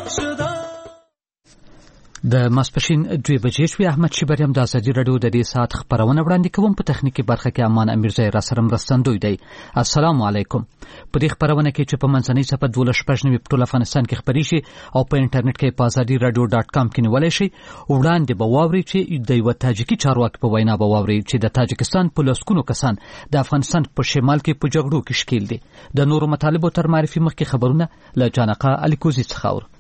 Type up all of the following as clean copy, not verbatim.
د ماسپښین 2 بجې شوې. احمد شیبر یم د ازادي راډیو د دې ساعت خبرونه وړاندې کوم. په تخنیکي برخه کې امان امیرزی را سره مرستندوی دی. السلام علیکم. په دې خبرونه کې چې په منځنۍ صفحه 12 په ټول افغانستان کې خبري شي او په انټرنیټ کې په azadiradio.com کې نیولای شي. وړاندې به واوري چې د یو تاجیکي چارواکي په وینا به واوري چې د تاجکستان په لسکونو کسان د افغانستان په شمال کې په جګړو کې شکیل دي. د نورو مطالبو تر معرفي مخکې خبرونه له جانقه الیکوزي څخه اورو.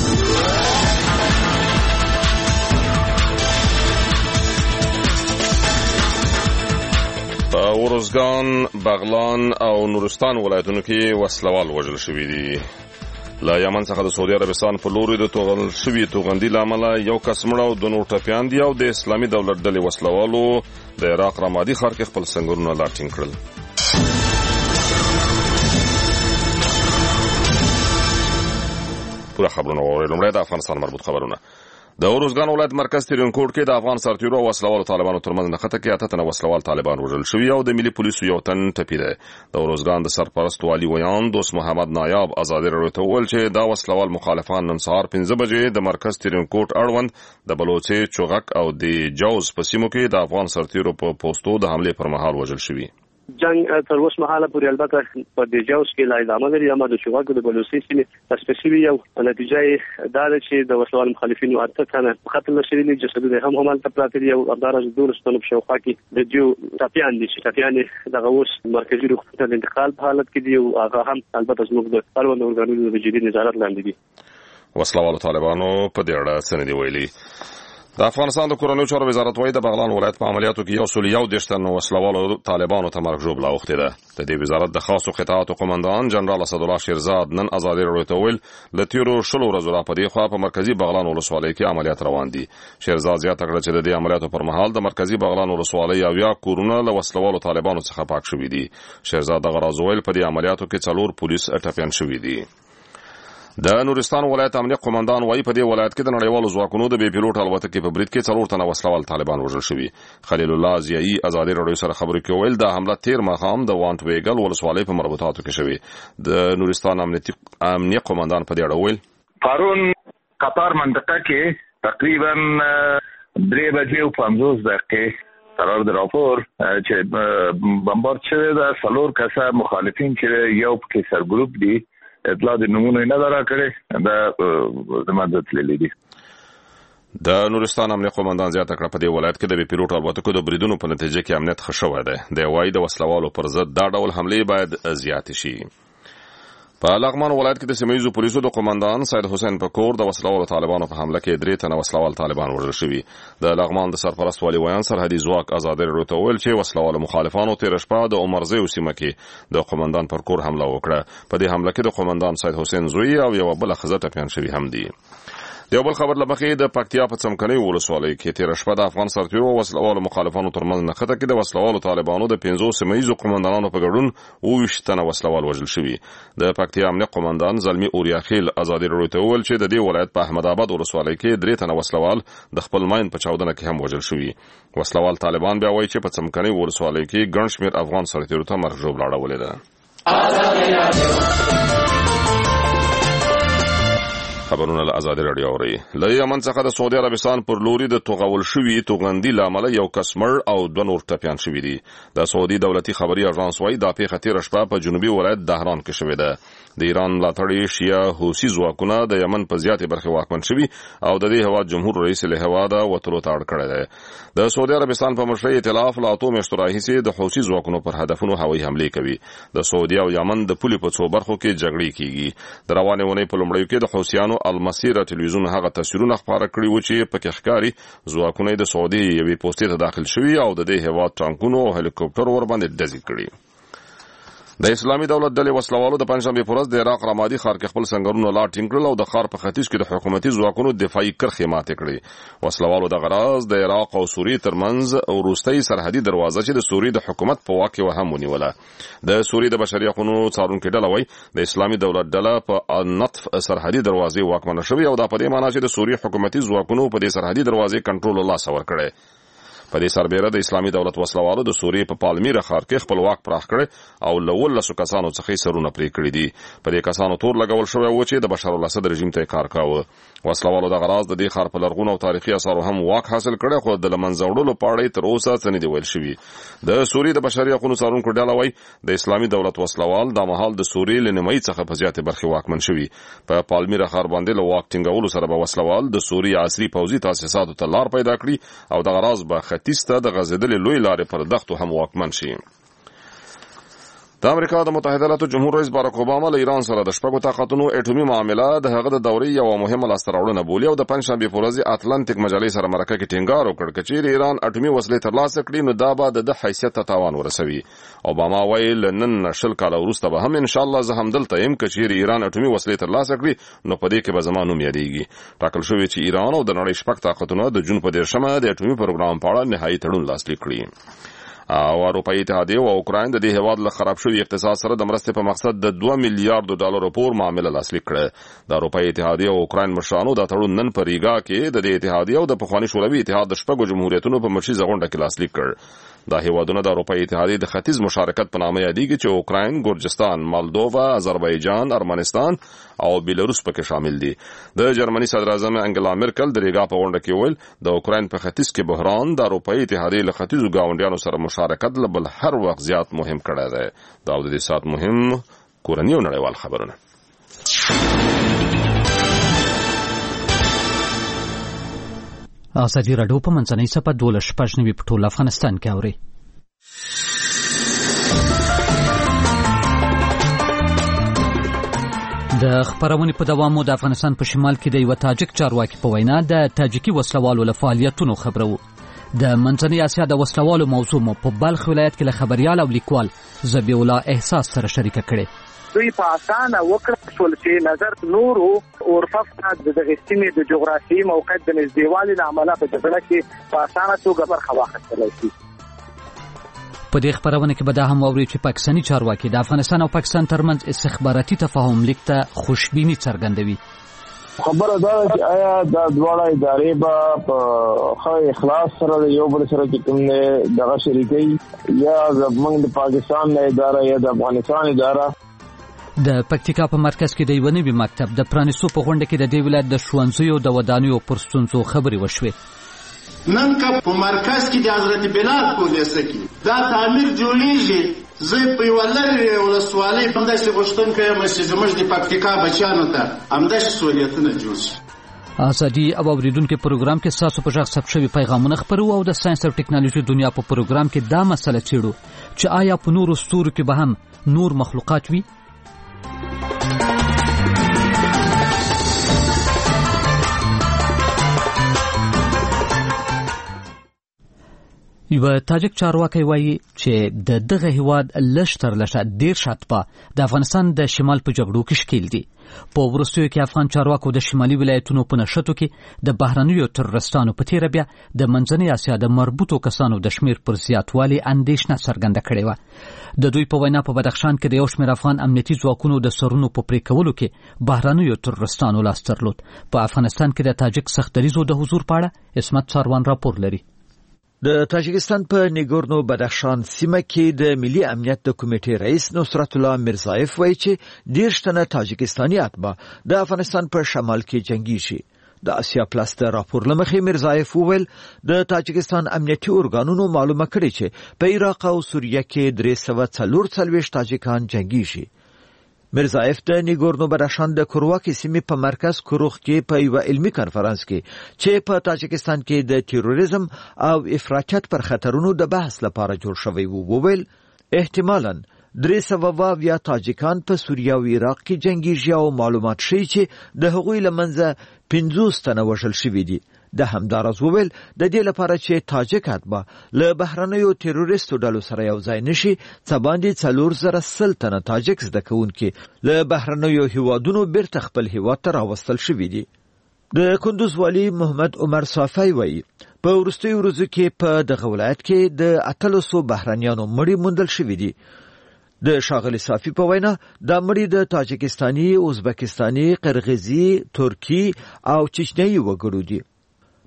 ورزګان، بغلان او نورستان ولایتونو کې وسلوال وژل شوي دي. له یمن څخه د سعودي عربستان په لوري د توغل شوي توغندي له امله یو کس مړ او 2 نور ټپیان دي او د اسلامي دولت ډلې وسلوالو د عراق رمادي ښار کې خپل سنگرونه لا ټینګ کړل. پوره خبرونه واورئ. لومړی د افغانستان مربوط خبرونه. د ورزګان ولایت مرکز ترینکوټ کې د افغان سرتیرو او وسلوالو طالبانو ترمنځ نښته کې 8 تنه وسلوال طالبان وژل شوي او د ملي پولیسو یو تن ټپي دی. د ورزګان د سرپرست والي ویان دوست محمد نایاب ازادي راډیو ته وویل چې دا وسلوال مخالفان نن سهار 5 بجې د مرکز ترینکوټ اړوند د بلوڅي، چوغک او د جوز په سیمو کې د افغان سرتیرو په پوسټو د حمله پر مهال وژل شوي. جنگ تر اوسه مهاله پورې البته په د جوز کې لا ادامه لري، اما د چوغک د بلوڅي سیمې تسپیسیفي یو نتیجه دا ده چې د وسلوال مخالفینو 8 تنه قتل شوي دي، جسدونه هم همالته پراته دي او همدارس 12 تنه په شاوخوا کې د دیو ټپیان دي چې ټپیان دغه اوس مرکزي روغتون ته د انتقال په حالت کې دي او هغه هم البته زموږ د اړوند ارګانونو د جدي نظارت لاندې دي. وسلوالو طالبانو په دې اړه څه نه دي ویلي. د افغانستان د کورنیو چارو وزارت وايي د بغلان ولایت په عملیاتو کې 101 تن وسلوالو طالبانو ته مرګ ژوبله اوښتې ده. د دې وزارت د خاصو قطاعاتو قومندان جنرال اسدالله شیرزاد نن ازادي راډیو ته ویل له تیرو 10 ورځو راپدې خوا په مرکزي بغلان ولسوالۍ کې عملیات روان دي. شیرزاد زیاته کړه چې د دې عملیاتو پر مهال د مرکزي بغلان ولسوالۍ یا کورونه له وسلوالو طالبانو څخه پاک شوي دي. شیرزاد دغه راز ویل په دې عملیاتو کې 4 پولیس ټپیان شوي دي. د نورستان ولایت امنیه قومندان وايي په دې ولایت کې د نړیوالو ځواکونو د بې پیلوټ الوتکې په برید کې 4 تنه وسلوال طالبان وژل شوي. خلیل الله ضیایی ازادي راډیو سره خبرې کې ویل د حمله تیر ماښام د وانټ ویګل ولسوالۍ په مربوطاتو کې شوي. د نورستان امنیه قومندان په دې اړه ویل پرون قطار منطقه کې تقریبا 3 بجې او 50 دقیقې قرار د راپور چې بمبارد شوی د 4 کسه مخالفین چې یو کې سرګروپ دي اطلاع د نمونه نه درا کړي د مدد لیدي دي. د نورستان امنیه قومندان زیاته کړه په دې ولایت کې د بې پیلوټ الوتکو د بریدونو په نتیجه کې امنیت ښه شوی دی. د وايي د وسلوالو پر ضد دا ډول حملې باید زیاتې شي. په لغمان ولایت کې د سیمه‌ییزو پولیسو د قومندان سید حسین پکور د وسلوالو طالبانو په حمله کې 3 تنه وسلوال طالبان وژل شوي. د لغمان د سرپرست والي ویان سرحدي ځواک ازادي راډیو ته ویل چې وسلوالو مخالفانو تیر شپه د عمرزیو سیمه کې د قومندان پکور حمله وکړه. په دې حمله کې د قومندان سید حسین زوی او یو بل ښځه ټپیان شوي هم دي. د یو بل خبر لمخې د پکتیا په څمکنۍ ولسوالۍ کې تیر شپه د افغان سرتیرو او وسلوالو مخالفانو ترمنځ نښته کې د وسلوالو طالبانو د 15 سیمه‌ییزو قومندانانو په ګډون 22 تنه وسلوال وژل شوي. د پکتیا امنیه قومندان زلمی اوریاخیل ازادي راډیو ته ویل چې د دې ولایت په احمد آباد ولسوالۍ کې 3 تنه وسلوال د خپل ماین په چاودنه کې هم وژل شوي. وسلوال طالبان بیا وایي چې په څمکنۍ ولسوالۍ کې ګڼ شمېر افغان سرتیرو ته مرګ ژوبله اړولې ده. خبرونه له ازادي راډیو اوري. له یمن څخه د سعودي عربستان پر لوري د توغول شوي توغندي له امله یو کس مړ او 2 نور ټپیان شوي دي. د سعودي دولتي خبري اژانس وايي دا پیښه تیر شپه په جنوبي ولایت دهران کې شوې ده. د ایران ملاتړي شیعه حوثي ځواکونه د یمن په زیاتې برخې واکمن شوي او د دې هېواد جمهور رئیس له هېواده وتلو ته اړ کړی دی. د سعودي عربستان په مشرۍ ائتلاف له 8 میاشتو راهیسې د حوثي ځواکونو پر هدفونو هوایي حملې کوي. د سعودي او یمن د پولې په څو برخو کې جګړې کیږي. د روانې اونۍ په لومړیو کې د حوثیانو المسیره ټلویزیون هغه تصویرونه خپاره کړي و چې پکې ښکاري ځواکونه د سعودي یوې پوستې ته داخل شوي او د دې هېواد ټانکونو او هلیکوپټر ورباندې ډزې کړي. د اسلامي دولت ډلې وسلوالو د پنځشنبې په ورځ د عراق رمادي ښار کې خپل سنگرونه لا ټینګ کړل او د ښار په ختیځ کې د حکومتي ځواکونو دفاعي کرښې ماتې کړې. وسلوالو دغه راز د عراق او سوریې ترمنځ وروستۍ سرحدي دروازه چې د سوریې د حکومت په واک کې هم ونیوله. د سوریې د بشري حقوقو څارونکي ډله وایي د اسلامي دولت ډله په نطف سرحدي دروازې واکمنه شوې او دا په دې معنی چې د سوریې حکومتي ځواکونو په دې سرحدي دروازې کنټرول له لاسه ورکړی. په دې سربېره د اسلامي دولت وسلوالو د سوریې په پالمیر ښار کې خپل واک پراخ کړ او له 19 کسانو څخه سرونه پرې کړي دي. په دې کسانو تور لګول شوی و چې د بشار الاسد رژیم ته کار کاوه. وسلوالو د غراض د دې ښار په لرغونو او تاریخي اثارو هم واک حاصل کړ، خو د لمنځه وړلو په اړه تر اوسه څه نه دی ویل شوي. د سوریې د بشري حقوقو څارونکو ډله وايي د اسلامي دولت وسلوال د مهال د سوریې له نیمایي څخه په زیاتې برخې واکمن شوي. په پالمیر ښار باندې له واک ټینګولو سره به وسلوال د سوریې عصري پوځي تاسیساتو ته لار پیدا کړي او د غراض به ختیځ ته د غځېدلې لوی لارې پر دښتو هم واکمن شي. د امریکا د متحده ایالاتو جمهور رئیس باراک اوباما له ایران سره د شپږو طاقتونو اټومي معامله د هغه د دورې یوه مهمه لاسته راوړنه بولي او د پنجشنبې په ورځ اتلانتیک مجلې سره مرکه کې ټینګار وکړ چې چیرې ایران اټومي وسلې ترلاسه کړي نو دا به د حیثیت ته تاوان ورسوي. اوباما وایي له نن 20 کاله وروسته به هم ان شاء الله زه هم دلته یم که چیرې ایران اټومي وسلې ترلاسه کړي نو په دې کې به زما نوم یادېږي. ټاکل شوی چې ایران او د نړۍ شپږ طاقتونو د جون په 10مه د اټومي پروګرام په اړه نهایي تړون لاسلیک کړي. او اروپایي اتحادیه او اوکراین د دې هیواد له خراب شوی اقتصاد سره د مرستې په مقصد د 2 میلیارډ ډالر پور معامله لاسلیک کړه. د اروپایي اتحادیه او اوکراین مشرانو د تړون نن په ریګا کې د دې اتحادیه او د پخوانی شوروي اتحاد د شپږو جمهوریتونو په مشیزه غونډه کې لاسلیک کړ. دا هیوادونه د اروپایي اتحادیه د ختیځ مشارکت په نامه یادېږي چې اوکراین، ګورجستان، مالدووا، آذربایجان، ارمنستان او بیلاروس پکې شامل دي. د جرمني صدر اعظم انګلا مرکل د ریګا په غونډه کې ویل د اوکراین په ختیځ کې بحران د اروپایي اتحادیه له ختیځو ګاونډیانو سره مشارکت له بل هر وخت زیات مهم کړی دی. دا د دې سات مهم کورنی او نړیوال خبرونه. ازادي راډیو په منځنۍ صفحه 12 په ټول افغانستان کې اوري. د خبرونې په دوام د افغانستان په شمال کې د یو تاجک چارواکي په وینا د تاجکي وسلوالو له فعالیتونو خبرو. د منځنۍ اسیا د وسلوالو موضوع مو په بلخ ولایت کې له خبريال او لیکوال ذبیح الله احساس سره شریک کړي. دوی په اسانه وکړه چې نظر نورو اورفف د دغه سیمې د جغرافیایي موقعیت د نږدېوالي له امله په جګړه کې په اسانه توګه برخه واخیستلی شي. په دې خبرونه کې به دا هم واوري چې پاکستاني چارواکي د افغانستان او پاکستان ترمنځ استخباراتي تفاهم لیک ته خوشبیني څرګندوي. خبره دا چې آیا دا دواړه ادارې به په خو اخلاص سره یو بل سره چې کوم نه دغه شریکي یا زمونږ د پاکستان نه اداره یا د افغانستان اداره. د پکتیکا په مرکز کې د یو نوي مکتب د پرانیستو په غونډه کې د دې ولایت د ښوونځیو د ودانیو پر ستونزو خبرې وشوې. نن که په مرکز کې د حضرت بلال کولېسه کې دا تعمیر جوړیږي زه په یو لرې ولسوالۍ همداسې غوښتونکی یم چې زموږ د پکتیکا بچیانو ته همداسې سهولیتونه جوړ شي. ازادي او اوریدونکو پروګرام کې تاسو په ځخ ثبت شوی پیغامونه خبرو او د ساينس او ټکنالوژي دنیا په پروګرام کې دا مسله چیرو چې آیا په نورو ستورو کې به هم نور مخلوقات وي. یو تاجک چارواکي وایي چې دغه هیواد لشتر لشه ډیر شاتپا د افغانستان د شمال په جګړو کې شکیل دي. په ورستیو کې افغان چارواکو د شمالي ولایتونو په نشټو کې د بهرنیو ترورستانو په تیر بیا د منځنۍ اسیا د مربوطو کسانو د شمیر پر زیاتوالي اندېښنه څرګنده کړې و. د دوی په وینا په بدخشان کې د یو شمیر افغان امنیتي ځواکونو د سرونو په پریکولو کې بهرنیو ترورستانو لاس درلود. په افغانستان کې د تاجک سختدریزو د حضور په اړه اسمت ساروان راپور لري. د تاجکستان په نیګورنو بدخشان سیمه کې د ملي امنیت د کمیټې رئیس نصرت الله میرزایف وایي چې 10 تنه تاجکستاني اتباع د افغانستان په شمال کې جنگي شي. د اسیا پلاس د راپور لمخې میرزایف وویل د تاجکستان امنیتي ارګانونو معلومه کړې چې په عراق او سوریه کې 344 تاجکان جنگي شي. میرزایف د نیګورنو بدخشان د کرواکي سیمې په مرکز کروخ کې په یو علمي کانفرنس کې چې په تاجکستان کې د تیروریزم او افراطیت پر خطرونو د بحث لپاره جوړ شوی وو وویل احتمالاً 300 تاجکان په سوریه او عراق کې جنگیږي او معلومات شي چې د هغوی لمنځه 50 تنه وژل شوي دي. د همدارز وویل د دې لپاره چې تاجک اتباع له بهرنیو تیروریستو ډلو سره یو ځای نشي څه باندې 400 تنه تاجک زده کوونکي له بهرنیو هیوادونو بیرته خپل هیواد ته راوستل شوي دي. د کندوز والی محمد عمر صافی وایي په وروستیو ورځو کې په دغه ولایت کې د 800 بهرنیانو مړي موندل شوي دي. د شاغلی صافی په وینا د مړي د تاجکستاني، ازبکستاني، قرغیزي، ترکی او چچنیي وګړو دي.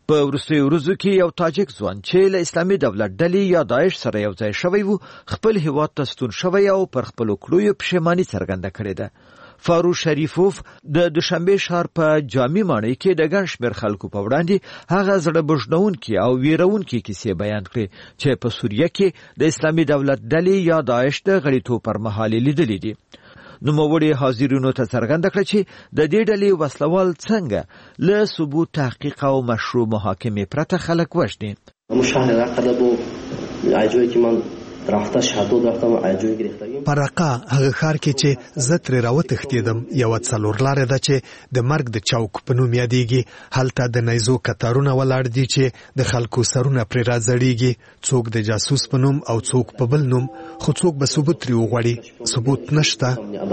په وروستیو ورځو کې یو تاجک ځوان چې له اسلامي دولت ډلې یا داعش سره یو ځای شوی و خپل هیواد ته ستون شوی او پر خپلو کړیو پښیماني څرګنده کړې ده. فاروق شریفوف د دوشنبه ښار په جامع ماڼۍ کې د ګڼ شمېر خلکو په وړاندې هغه زړه بوژنونکي او ویرونکي کیسې بیان کړې چې په سوریه کې د اسلامي دولت ډلې یا داعش د غړیتوب پر مهال لیدلې دي. نوموړي حاضرینو ته څرګنده کړه چې د دې ډلې وسلوال څنګه له ثبوت تحقیق او مشروع محاکمې پرته خلک وژني. پرقه هغه ښار کې چې زه ترې راوتښتېدم یوه څلورلارې ده چې د مرګ د چوک په نوم یادېږي. هلته د نیزو کتارونه ولاړ دي چې د خلکو سرونه پرې راځړېږي، څوک د جاسوس په نوم او څوک په بل نوم، خو څوک به ثبوت ترې وغواړي. ثبوت نشته.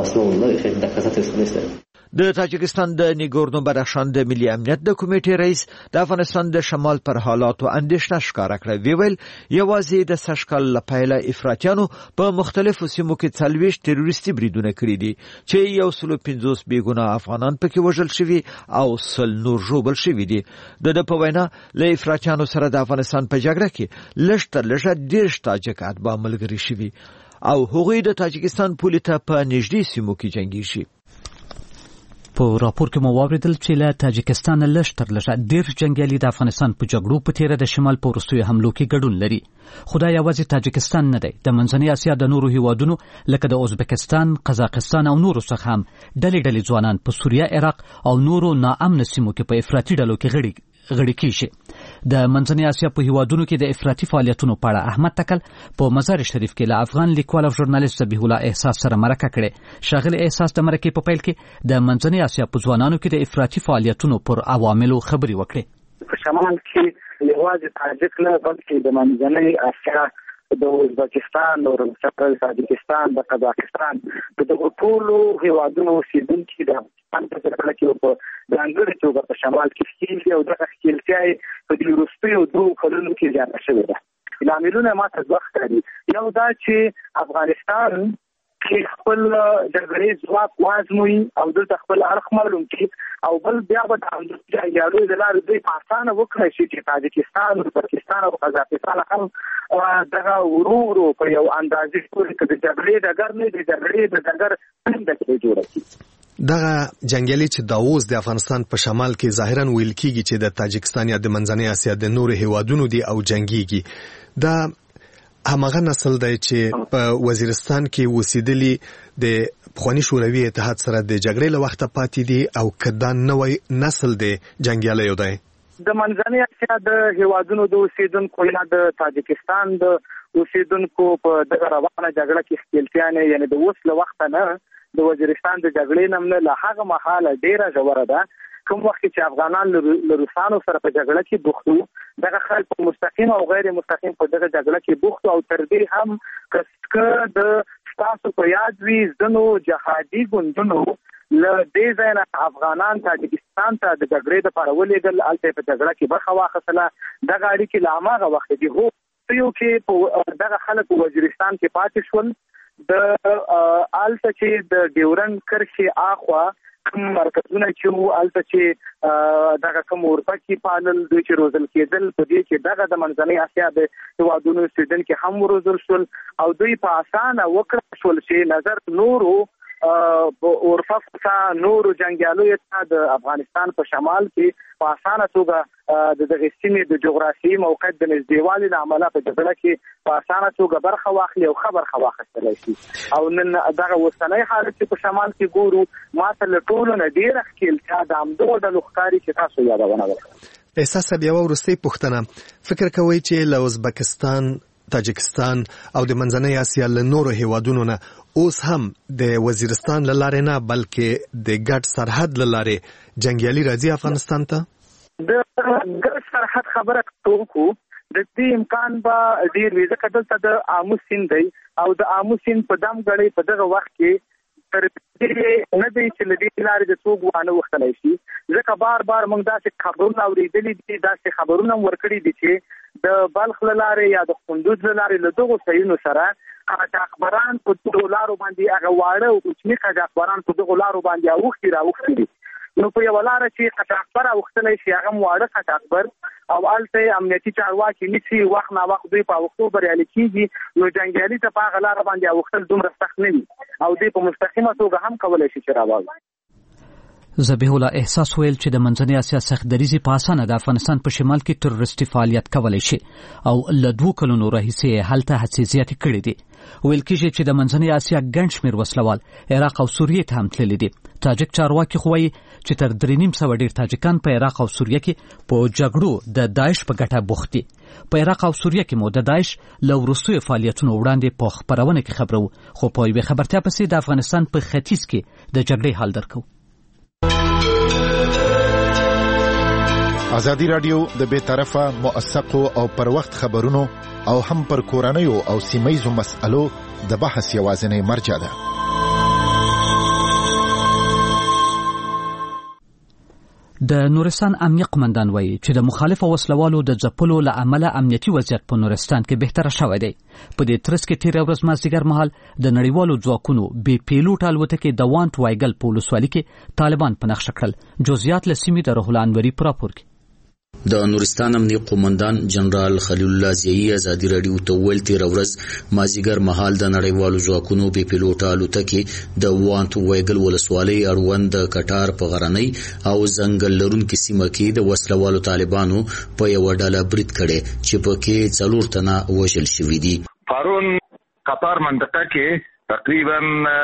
د تاجکستان د نیګورنو بدخشان د ملي امنیت د کمیټې رئیس د افغانستان د شمال پر حالاتو اندېښنه ښکاره کړه. ویل یوازې د سږکال له پیله افراطیانو په مختلفو سیمو کې 40 تروریستي بریدونه کړي دي چې 150 بېګناه افغانان پکې وژل شوي او 100 نور ژوبل شوي دي. د په وینا له افراطیانو سره د افغانستان په جګړه کې لږ تر لږه 10 تاجک اتباع ملګري شوي او هغوی د تاجکستان پولې ته په نږدې سیمو کې جنګېږي. په راپور کې مو واوریدل چې له تاجکستان لږ تر لږه 10 جنګیالي د افغانستان په جګړو په تیره د شمال په وروستیو حملو کې ګډون لري. خو دا یوازې تاجکستان نه دی، د منځنۍ اسیا د نورو هیوادونو لکه د ازبکستان، قزاقستان او نورو څخه هم ډلې ځوانان په سوریه، عراق او نورو ناامنه سیمو کې په افراطي ډلو کې غړي کیږي. د منځنۍ اسیا په هیوادونو کې د افراطي فعالیتونو په اړه احمد تکل په مزار شریف کې له افغان لیکوال او ژورنالیست ذبیح الله احساس سره مرکه کړې. شاغل احساس د مرکې په پیل کې د منځنۍ اسیا په ځوانانو کې د افراطي فعالیتونو پر عواملو خبرې وکړې. په شمال کې یوازې تاجک نه بلکې د منځنۍ اسیا د ازبکستان او تاجکستان د قزاقستان د ټولو هیوادونو اوسیدونکي د په ځکه کې په ځانګړي توګه په شمال کې ښکېل او دغه ښکېلتیا په دې وروستیو 2 کلونو کې زیاته شوې ده. لاملونه ماته دوه ښکاري. یو دا چې افغانستان کې خپل جګړې ځواک وازموي او دلته خپل اړخ معلوم کړي، او بل بیا به د جنګیالو د لارې دوی په اسانه وکړی شي چې تاجکستان، ازبکستان او قزاقستان هم دغه ورو په یو اندازې پورې که د جګړې ډګر نه د جګړې د ډګر څنګه کې جوړه کړي. دغه جنگیالي چې دا اوس د افغانستان په شمال کې ظاهرا ویل کیږي چې د تاجکستان یا د منځنۍ اسیا د نورو هیوادونو دي او جنگيږي، دا همغه نسل دی چې په وزیرستان کې اوسېدلي د پخواني شوروي اتحاد سره د جګړې له وخته پاتې دي، او کدا نوې نسل دی جنگیالي یو دی. د منځنۍ اسیا د هیوادونو د اوسیدونکو یا د تاجکستان د اوسیدونکو په دغه روانه جګړه کې ښکېلتیا نه، یعنی د اوس له وخته نه د وزیرستان د جګړې نمونه له هغه مهاله ډیره ژوره ده. کوم وخت چې افغانان له روسانو سره په جګړه کې بوخت وو، دغه خلک مستقیم او غیر مستقیم په دغه جګړه کې بوخت او تر دې هم که د ستاسو په یاد وي ځینو جهادي ګوندونو له دې ځای نه افغانان تاجکستان ته د جګړې دپاره ولېږل، هلته په جګړه کې برخه واخیستله. دغه اړیکې له هماغه وخته دي. هو چې دغه خلک په وزیرستان کې پاتې شول، د آلته چې د ډیورنډ کرښې آخوا کوم مرکزونه چې وو، آلته چې دغه کوم اورپکي پالل دوی چې روزل کېدل، په دې کې دغه د منځنۍ اسیا د هیوادونو اوسېدونکي هم وروزل شول او دوی په اسانه وکړه شول چې نظر نورو اورفف ته نورو جنګیالیو ته د افغانستان په شمال کې په اسانه توګه د دغه سیمې د جغرافیایي موقعیت د نږدېوالي له امله په جګړه کې په اسانه توګه برخه واخلي او خبر واخیستلی شي. او نن دغه اوسنی حالت چې په شمال کې ګورو، ماته له ټولو نه ډېره ښکېلتیا د همدغو ډلو ښکاري چې تاسو یادونه وکړه. احساس صاحب، یوه وروستۍ پوښتنه، فکر کوئ چې له ازبکستان، تاجکستان او د منځنۍ اسیا له نورو هیوادونو نه اوس هم د وزیرستان له لارې نه بلکې د ګډ سرحد له لارې جنګیالي راځي افغانستان ته؟ د ګډ سرحد خبره کوو، د دې امکان به ډېر وي، ځکه دلته د آمو سیند دی او د آمو سیند په دم غړی په دغه وخت کې تر دې نه دی چې له دې لارې د څوک وانه وختلی شي. ځکه بار موږ داسې خبرونه اورېدلي دي، داسې خبرونه ورکړي دي چې د بلخ له لارې یا د کندوز له لارې له دغو ځایونو سره قاچاقبران په دغو لارو باندې هغه واړه او کوچني قاچاقبران په دغو لارو باندې اوښتي راوښتي دي. نو په یو لار چې قطعبر اوختلې شي هغه واړه قطعبر او الته امنیتي چارواکي نشي وخت نا وخت دوی په وختو بریالي کیږي نو جنگیالي ته په غلار باندې اوختل دومره سخت نه وي او دوی په مستقیمه توګه هم کولای شي چې راوځي. ذبیح الله احساس ویل چې د منځنۍ اسیا سخت دریزي په اسانه د افغانستان په شمال کې تروریستي فعالیت کولای شي او له 2 کلونو راهیسې هلته هڅې زیاتې کړې دي. ویل کېږي چې د منځنۍ اسیا ګڼ شمېر وسلوال عراق او سوریې ته هم تللي دي. تاجک چارواکي خو وایي چې تر 3.5 ډېر تاجکان په عراق او سوریه کې په جګړو د داعش په ګټه بوخت دي. په عراق او سوریه کې مو د داعش له وروستیو فعالیتونو وړاندې په خبرونه کې خبرو خو په یوې خبرتیا پسې د افغانستان په ختیځ کې د جګړې حال درکو. ازادي رادیو د بے طرفه موثقو او پر وخت خبرونو او هم پر کورنیو او سیمایزو مسألو د بحث یوازینی مرجع ده. د نورستان امنیه قومندان وایي چې د مخالفو وسلوالو د ځپلو له امله امنیتي وضعیت په نورستان کې بهتره شوی دی. په دې ترڅ کې تېره ورځ مازدیګر مهال د نړیوالو ځواکونو بې پیلوټ الوتکې د وانت وایګل په ولسوالۍ کې طالبان په نښه کړل. جزئیات له سیمې د روح الله انوري په راپور کې. د نورستان امنیه قومندان جنرال خلیل الله زیایی ازادي رادیو ته ویل تېره ورځ مازدیګر مهال د نړیوالو ځواکونو بې پیلوټه الوتکې د وانت وایګل ولسوالۍ اړوند د کټار په غرنۍ او ځنګل لرونکي سیمه کې د وسلوالو طالبانو په یوه ډله برید کړی چې پکې 4 تنه وژل شوي دي. پرون قطار منطقه کې تقریبا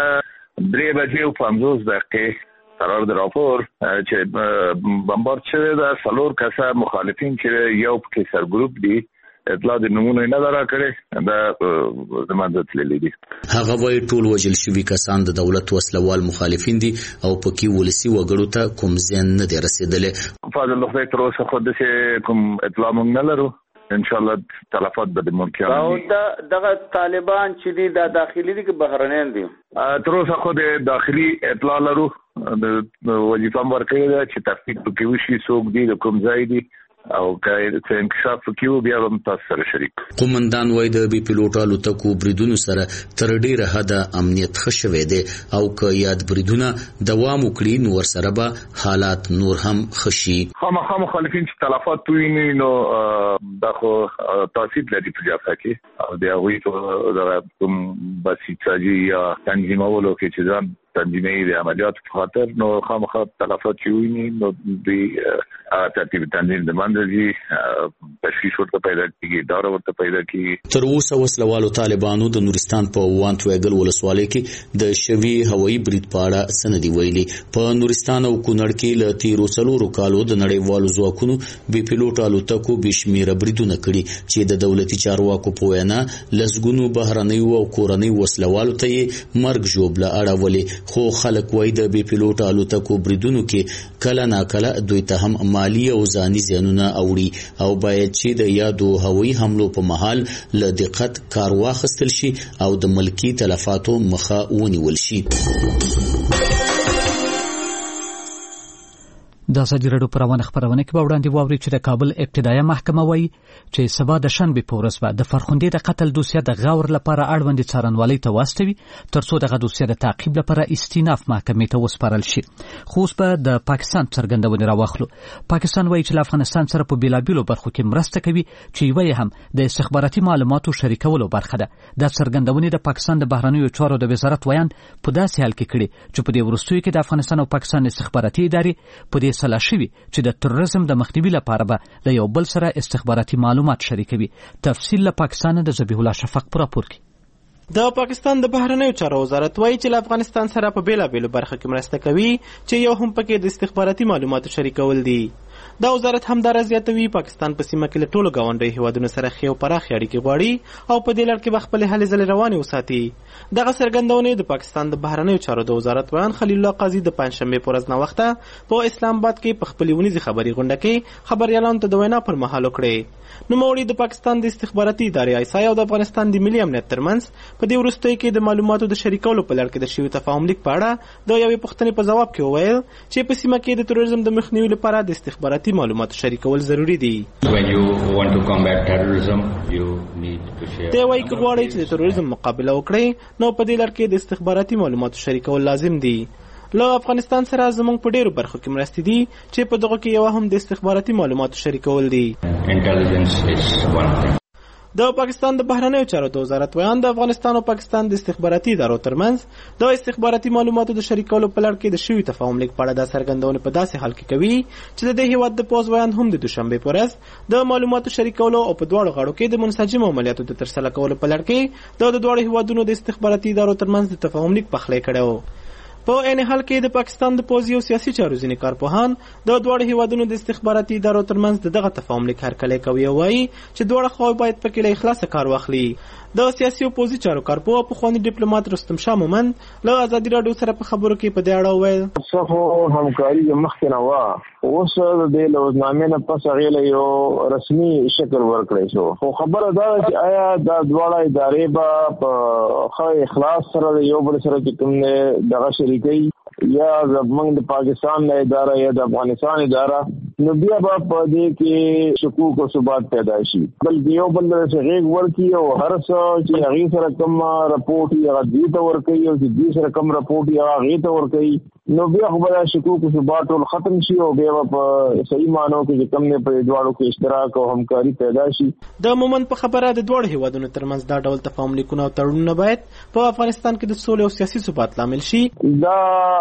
3:50 قرار د راپور چې بمبارد شوی د 4 کسه مخالفین چې یو کې سر ګروپ دي اطلاع د نمونه نه درا کړي د زمانت تللی دي. هغه وایي ټول وژل شوي کسان د دولت وسلوال مخالفین دي او پکې ولسی وګړو ته کوم زیان نه دی رسیدلی. فاضل الله تر اوسه خو د کوم اطلاع مونږ نه لرو. ان شاء الله تلفات به ممکن او دغه طالبان چې دي د داخلي دي که بهرنیان دي تر اوسه خو د داخلي اطلاع لرو. د وظیفه ورکړې ده چې تحقیق وکړي وشي څوک دي د کوم ځای دي او که انکشاف وکړو بیا هم تاسو سره شریک. قومندان وایي د بې پیلوټه الوتکو بریدونو سره تر ډیره حده امنیت ښه شوی دی او که یاد بریدونه دوام وکړي نو ورسره به حالات نور هم ښه شي. خامخا مخالفین چې تلفات وویني نو دا خو تاثیر لري په جبهه کې او د هغوی په کوم بسیجسازي یا تنظیمولو کې چې ځان تنظیمي د عملیاتو په خاطر نو خامخا تلفات چې وویني نو دوی ترتیب تنظیم د باندې تشویش ورته پیدا کیږي ډار ورته پیدا کیږي. تر اوسه وسلوالو طالبانو د نورستان په وانت وایګل ولسوالۍ کې د شوي هوایي برید په اړه څه نه دي ویلي. په نورستان او کونړ کې له تیرو 4 کالو د نړیوالو ځواکونو بې پیلوټه الوتکو بې شمېره بریدونه کړي چې د دولتي چارواکو په وینا لسګونو بهرنیو او کورنیو وسلوالو ته یې مرګ ژوبله اړولې. خو خلک وایي د بې پیلوټه الوتکو بریدونو کې کله ناکله دوی ته هم مالی او ځاني زیانونه اوړي او باید چې د یادو هوایي حملو په مهال له دقت کار واخیستل شي او د ملکي تلفاتو مخه ونیول شي. د ازادي راډیو پروانه خبرونه کې به وړاندې واوري چې د کابل ابتدایي محکمه وایي چې سبا د شنبې په ورځ به د فرخندې د قتل دوسیه د غور لپاره اړوند څارنوالۍ ته واستوي ترڅو دغه دوسیه د تعقیب لپاره استیناف محکمې ته وسپارل شي. خو اوس به د پاکستان څرګندونې راواخلو. پاکستان وایي چې له افغانستان سره په بیلابیلو برخو کې مرسته کوي چې یوه یې هم د استخباراتي معلوماتو شریکولو برخه ده. د څرګندونې د پاکستان د بهرنیو چارو د وزارت ویان په داسې حال کې کړي چې په دې وروستیو کې د افغانستان او پاکستان استخباراتي ادارې په دې سلا شوي چې د تروریزم د مخنیوي لپاره به د یو بل سره استخباراتي معلومات شریکوي. تفصیل له پاکستان د ذبیح الله شفق پر راپور کې. د پاکستان د بهرنیو چارو وزارت وایي چې له افغانستان سره په بیلابیلو برخو کې مرسته کوي چې یو هم پکې د استخباراتي معلوماتو شریکول دي. دا وزارت همدارا زیاتوي پاکستان په سیمه کې له ټولو ګاونډیو هیوادونو سره ښې او پراخې اړیکې غواړي او په دې لړ کې به خپلې هلې ځلې روانې وساتي. دغه څرګندونې د پاکستان د بهرنیو چارو د وزارت ویان خلیل الله قاضي د پنجشنبې په ورځ ناوخته په اسلام آباد کې په خپلې ونیزې خبري غونډه کې خبریالانو ته د وینا پر مهال وکړې. نوموړي د پاکستان د استخباراتي ادارې آیسای او د افغانستان د ملي امنیت ترمنځ په دې وروستیو کې د معلوماتو د شریکولو په لړ کې د شوي تفاهم لیک په اړه د یوې پوښتنې په جواب کې وویل چې په سیمه کې د تروریزم د مخنیوي لپاره د استخباراتي معلوماتو شریکول ضروری دي. دی وایي که غواړئ چې د تروریزم مقابله وکړئ نو په دې لړ کې د استخباراتي معلوماتو شریکول لازم دي. له افغانستان سره زموږ په ډیرو برخو کې مرستې دي چې په دغه کې یو هم د استخباراتي معلوماتو شریکول دي. د پاکستان د بهرنیو چارو د وزارت ویان د افغانستان او پاکستان د استخباراتي ادارو ترمنځ د استخباراتي معلوماتو د شریکولو په لړ کې د شوي تفاهم لیک په اړه د څرګندونې په داسې حال کې کوي چې د دې هیواد د پوز ویان هم د دوشنبه په ورځ د معلوماتو شریکولو او په دواړو غاړو کې د منسجم عملیاتو د ترسره کولو په لړ کې د دواړو هیوادونو د استخباراتي ادارو ترمنځ د تفاهم لیک پخلی کړی. په عین حال کې د پاکستان د پوځي او سیاسي چارو ځینې کارپوهان د دواړو هیوادونو د استخباراتي ادارو ترمنځ دغه تفاهم لیک هرکلی کوي او وایي چې دواړه خواوې باید پکې له اخلاصه کار واخلي. د سیاسي او پوځي چارو کارپوه پخواني ډیپلوماټ رستم شاه مومند له ازادي راډیو سره په خبرو کې په دې اړه وویل څه همکاري مخکې نه وه، اوس د دې لوزنامې نه پس هغې له یو رسمي شکل ورکړی شو. خو خبره دا ده چې آیا دا دواړه ادارې به په ښه اخلاص سره د یو بل سره چې کوم دی دغه شریکوي یا زموږ د پاکستان نه اداره یا د افغانستان اداره، نو بیا به په دې کې شکوک او ثبات پیدا شي. بلکې یو بل ته غېږ ورکړي او هر څه چې هغې سره کوم رپورټ وي هغه دوی ته ورکوي او چې دوی سره کوم رپورټ وي هغه هغې ته ورکوي، نو بیا خو به دا شکوک او ثبات ټول ختم شي او بیا به په صحیح معنو کې چې کوم دی په دواړو کې اشتراک او همکاري پیدا شي. د مومند په خبره د دواړو هیوادونو ترمنځ دا ډول تفاهم لیکونه او تړونونه باید په افغانستان کې د سولې او سیاسي ثبات لامل شي. دا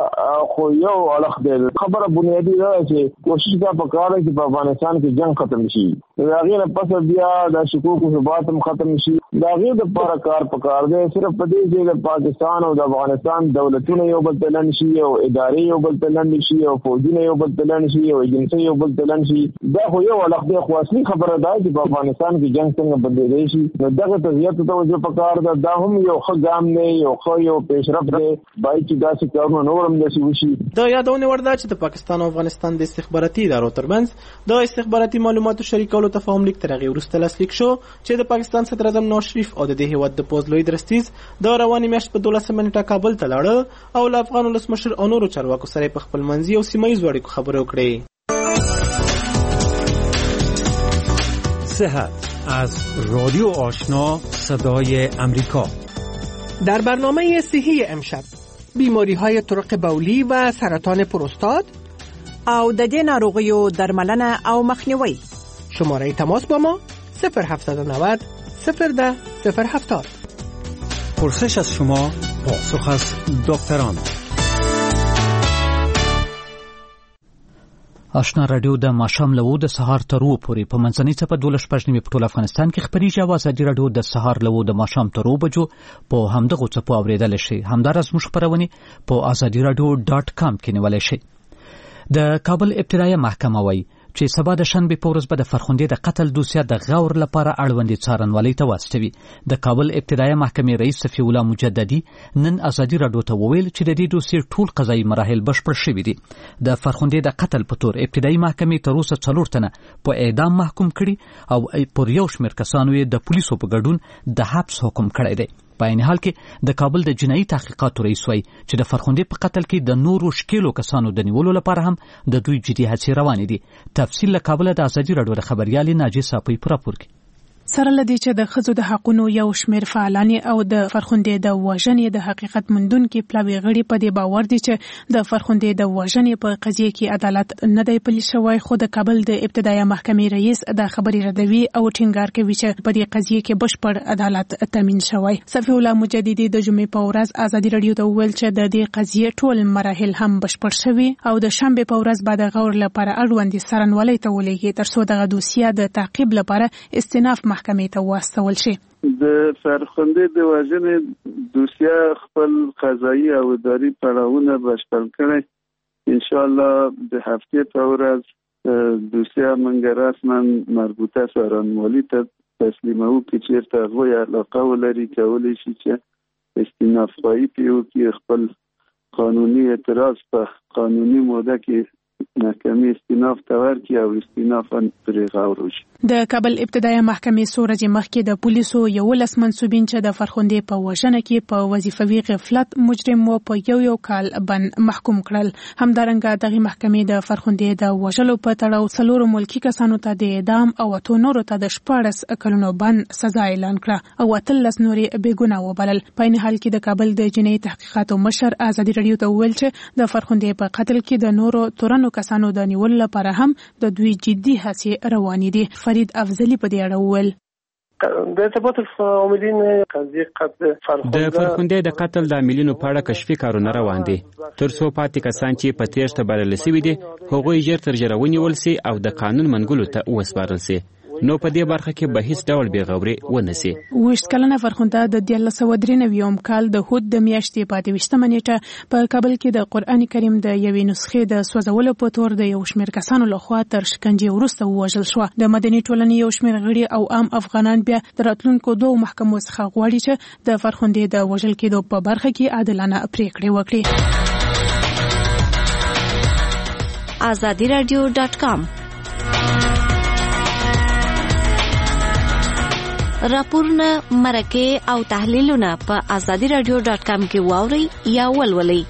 خو یو اړخ دی. خبره بنیادي دا چې کوشش دا پکار دی چې په افغانستان کې جنگ ختم شي، د هغې نه پس بیا د شکوک او ثبات هم ختم شي. د هغې دپاره کار پکار دی. صرف په دې چې د پاکستان او د افغانستان دولتونه یو بل ته لنډ شي او ادارې یو بل ته لنډ شي او فوجونه یو بل ته لنډ شي او ایجنسۍ یو بل ته لنډ شي، دا خو یو اړخ دی. خو اصلي خبره دا چې په افغانستان کې جنگ څنګه بندېدی شي، نو دغه ته زیات توجه پکار ده. دا هم یو ښه ګام دی، یو ښه یو پیشرفت دی، باید چې داسې کارونه نور هم داسې وشي. د یادونې وړ ده چې د پاکستان او افغانستان د استخباراتي ادارو ترمنځ د استخباراتي معلوماتو شریکولو تفاهم لیک تر هغې وروسته لاسلیک شو چې د پاکستان صدر اعظم نواز شریف او د دې هیواد د پوځ لوی درستیز د روانې میاشت په 12 نیټه کابل ته لاړه او له افغان ولسمشر او نورو چارواکو سره په خپل منځي او سیمه ییزو اړیکو خبرې وکړې. صحت از رادیو آشنا صدای امریکا. در برنامه صحی امشب بیماری‌های طرق بولی و سرطان پروستات او د دې ناروغیو درملنه او مخنیوی. شماره تماس با ما 0790 010 070. پرسش از شما، پاسخ از دکتران. آشنا رادیو د ماښام له 9 د سهار تر 2 پورې په منځنۍ څپه 12 په ټول افغانستان کې خپرېږي او ازادي رادیو د سهار له 9 د ماښام تر 2 بجو په همدغو څپو اورېدلی شئ. همداراز موږ خپرونې په azadiradiow.com کې نیولی شئ. د کابل ابتدایه محکمه وایي چې سبا د شنبې په ورځ به د فرخندې د قتل دوسیه د غور لپاره اړوندې څارنوالۍ ته واستوي. د کابل ابتدایه محکمې رئیس صفي الله مجددي نن ازادي راډیو ته وویل چې د دې دوسیې ټول قضایي مراحل بشپړ شوي دي. د فرخندې د قتل په تور ابتدایي محکمې تر اوسه 4 تنه په اعدام محکوم کړي او پر یو شمېر کسانو یې د پولیسو په ګډون د حبس حکم کړی دی. په عین حال کې د کابل د جنایي تحقیقاتو رئیس وایي چې د فرخندې په قتل کې د نورو شکیلو کسانو د نیولو لپاره هم د دوی جدي هڅې روانې دي. تفصیل له کابل د ازادي راډیو د خبريالې ناجیه صافی په راپور کې. سره لدی چې د خزو د حقونو یو شمیر فعالان او د فرخندې د وژنې د حقیقت مندونکو پلاوی غړي په دې باور دي چې د فرخندې د وژنې په قضیه کې عدالت نه دی پلی شوی. خو د کابل د ابتدایي محکمې رئیس د خبري ردوي او ټینګار کوي چې په دې قضیه کې بشپړ عدالت تامین شوی. صفي الله مجددي د جمعې په ورځ ازادي راډیو ته وویل چې د دې قضیه ټول مراحل هم بشپړ شوي او د شنبې په ورځ به د غور لپاره اړوندې څارنوالۍ ته ولېږي ترڅو دغه دوسیه د تعقیب لپاره استئناف محکمې ته واستول شي. د فرخندې د وژنې دوسیه خپل قضایي او اداري پړاوونه بشپړ کړي. ان شاء الله د هفته په ورځ دوسیه منګ رسما مربوطه څارنوالۍ ته تسلیمو چې چیرته غوي علاقه ولري کولی شي چې استئناف خواهی پیو کې خپل قانوني اعتراض په قانوني موده کې محکمې استیناف ته ورکړي او استینافا پرې غور وشي. د کابل ابتدایي محکمې څو ورځې مخکې د پولیسو 11 منصوبین چې د فرخندې په وژنه کې په وظیفوي غفلت مجرم و په یو کال بند محکوم کړل. همدارنګه دغه محکمې د فرخندې د وژلو په تړاو 4 ملکی کسانو ته د اعدام او 8 نورو ته د 14 کلونو بند سزا اعلان کړه او 13 نورې بې ګناه وبلل. په این حال کې د کابل د جنایي تحقیقاتو مشر ازادي رادیو ته وویل چې د فرخندې په قتل کې د نورو تورنو کسانو د نیولو لپاره هم د دوی جدي هڅې روانې دي. فرید افضلی په دې اړه وویل د ارتباط العاملین قضیه قتل فرخنده د قتل د عاملینو په اړه کشفي کارونه روان دي تر څو پاتې کسان چې په تیښته بلل شوي دي هغوی ژر تر ژره ونیول سي او د قانون منګولو ته وسپارل سي. نو په دې برخه کې به هیڅ ډول بېغوري ونه سي. وشت کلنه فرخنده د 1993 کال د هود د میاشتې په 28 نیټه په کابل کې د قرآن کریم د یوې نسخې د سوځولو په تور د یو شمېر کسانو لخوا تر شکنجې وروسته ووژل شو. د مدني ټولنې یو شمېر غړي او عام افغانان بیا د راتلونکو 2 محکمو څخه غواړي چې د فرخندې د وژل کېدو په برخه کې عادلانه پریکړې وکړي. azadiradio.com راپورونه مرکه او تحلیلونه په azadiradio.com کې واورئ یا ولولئ.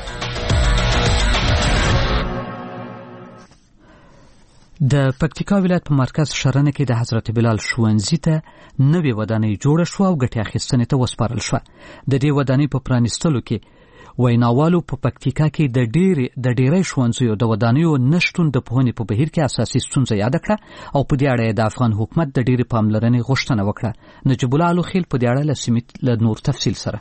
د پکتیکا ولایت په مرکز شرنه کې د حضرت بلال ښوونځي ته نوې ودانۍ جوړه شوه او ګټې اخیستنې ته وسپارل شوه. د دې ودانۍ په پرانیستلو کې ویناوالو په پکتیکا کې د ډیری ښوونځیو د ودانیو نشتون د پوهنې په بهیر کې اساسي ستونزه یاد کړه او په دې اړه د افغان حکومت د ډیری پاملرنې غوښتنه وکړه. نجیب الله الوخیل په دې اړه له سیمې له نور تفصیل سره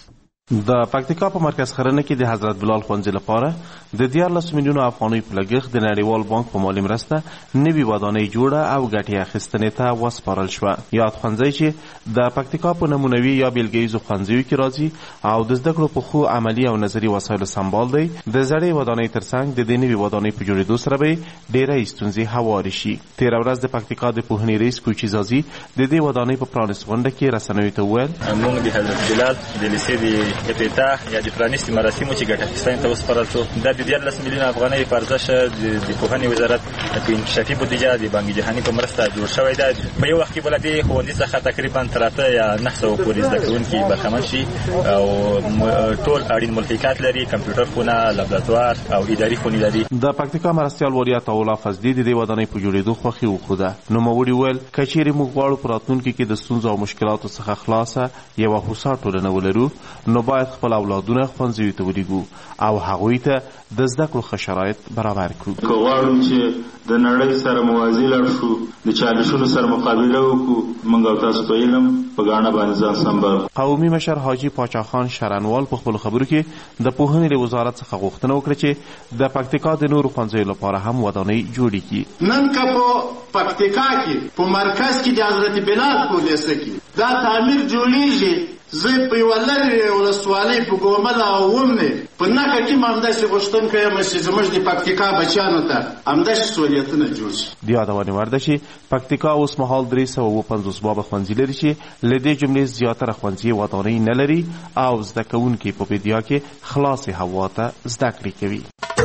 د پکتیکا په مرکز خرنه کې د حضرت بلال ښوونځي لپاره د 14 میلیونو افغانۍ په لګښت د نړیوال بانک په مالي مرسته نوې ودانۍ جوړه او ګټې اخیستنې ته وسپارل شوه. یاد ښوونځی چې د پکتیکا په نمونوي یا بیلګیزو ښوونځیو کې راځي او د زده کړو په خو عملي او نظري وسایلو سمبال دی. د زړې ودانۍ ترڅنګ د دې نوې ودانۍ په جوړېدو سره به ډېری ستونزې هوارې شي. تېره ورځ د پکتیکا د پوهنې رئیس کوچي زازي د دې ودانۍ په پرانیست غونډه کې رسنیو ته وویل موږ د حضرت بلال د لیسې د افتتاح یا د پرانیستي مراسمو چې ګټه اخیستنې ته وسپارل شو دا د 14 میلیونه افغانۍ په ارزښت د پوهنې وزارت په انکشافي بودیجه د بانک جهاني په مرسته جوړ شوی دی. په یو وخت کې بل دې ښوونځي څخه تقریبا تر 8 یا 900 پورې زده کوونکي برخمن شي او ټول اړین ملحقات لري، کمپیوټر خونه، لابراتوار او اداري خونې لري. د پکتیکا مرستیال ولیعهد الله فضلي د دې ودانۍ په جوړېدو خوښي وښوده. نوموړي وویل کچېرې موږ غواړو په راتلونکي کې د ستونزو او مشکلاتو څخه خلاصه یوه هوسا ټولنه ولرو نو باید خپل اولادونه ښوونځیو ته ولیږو او هغوی ته د زده کړو ښه شرایط برابر کړو. که غواړو چې د نړۍ سره موازي لاړ شو، د چالشونو سره مقابله وکړو، موږ او تاسو په علم په ګاڼه باندې ځان سمبال. قومي مشر حاجي پاچا خان شرنوال په خپلو خبرو کې د پوهنې له وزارت څخه غوښتنه وکړه چې د پکتیکا د نورو ښوونځیو لپاره هم ودانۍ جوړې کړي. نن که په پکتیکا کې په مرکز کې د حضرت بلال په لیسه کې دا تعمیر جوړیږي، زه په یوه لرې ولسوالۍ په ګومل او ومنې په نښه کې م همداسې غوښتونکی یم چې زموږ د پکتیکا بچیانو ته همداسې سهولیتونه جوړ شي. د یادونې وړ ده چې پکتیکا اوس مهال 350 بابه ښوونځي لري چې له دې جملې زیاتره ښوونځي ودانۍ نه لري او زده کوونکي په بیدیا کې خلاصې هوا ته زده کړې کوي.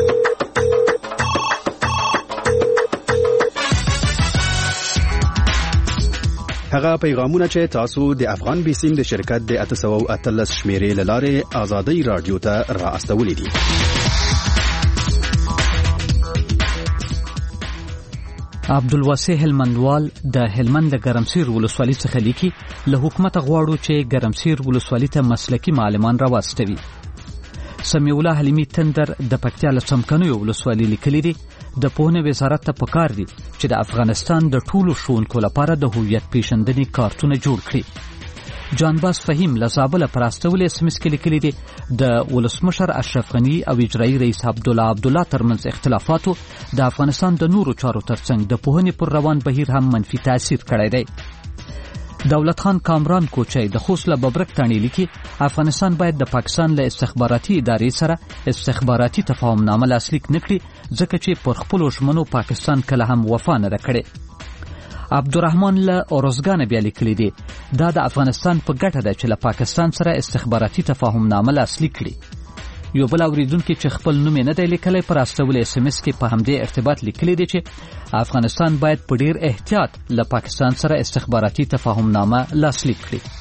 هغه پیغامونه چې تاسو د افغان بیسیم د شرکت د 813 شمیرې لاره آزادۍ رادیو ته را استولې دي. عبدالواسع هلمندوال د هلمند د ګرمسیر ولسوالۍ څخه لیکي له حکومت غواړو چې ګرمسیر ولسوالۍ ته مسلکي معلمان راواستوي. سمیع الله حلیمی تندر د پکتیا له څمکنیو ولسوالۍ لیکلي دي د پوهنې وزارت ته پکار دي چې د افغانستان د ټولو ښوونکو لپاره د هویت پیژندنې کارتونه جوړ کړي. جانباز فهیم له زابله پر استولې سمس کې لیکلي دي د ولسمشر اشرف غني او اجرایي رئیس عبدالله ترمنځ اختلافاتو د افغانستان د نورو چارو ترڅنګ د پوهنې پر روان بهیر هم منفي تاثیر کړی دی. دولت خان کامران کوچی د خوست له ببرک تڼۍ لیکي افغانستان باید د پاکستان له استخباراتي ادارې سره استخباراتي تفاهمنامه لاسلیک نه کړي ځکه چې پر خپلو ژمنو پاکستان کله هم وفا نه ده کړې. عبدالرحمن له اورزګانه بیا لیکلي دي دا د افغانستان په ګټه ده چې له پاکستان سره استخباراتي تفاهمنامه لاسلیک کړي. یو بل اوریدونکو چې خپل نوم نه دی لیکلی پر استول SMS کې په همدې ارتباط لیکلی دی چې افغانستان باید په ډیر احتیاط له پاکستان سره استخباراتي تفاهمنامه لاسلیک کړي.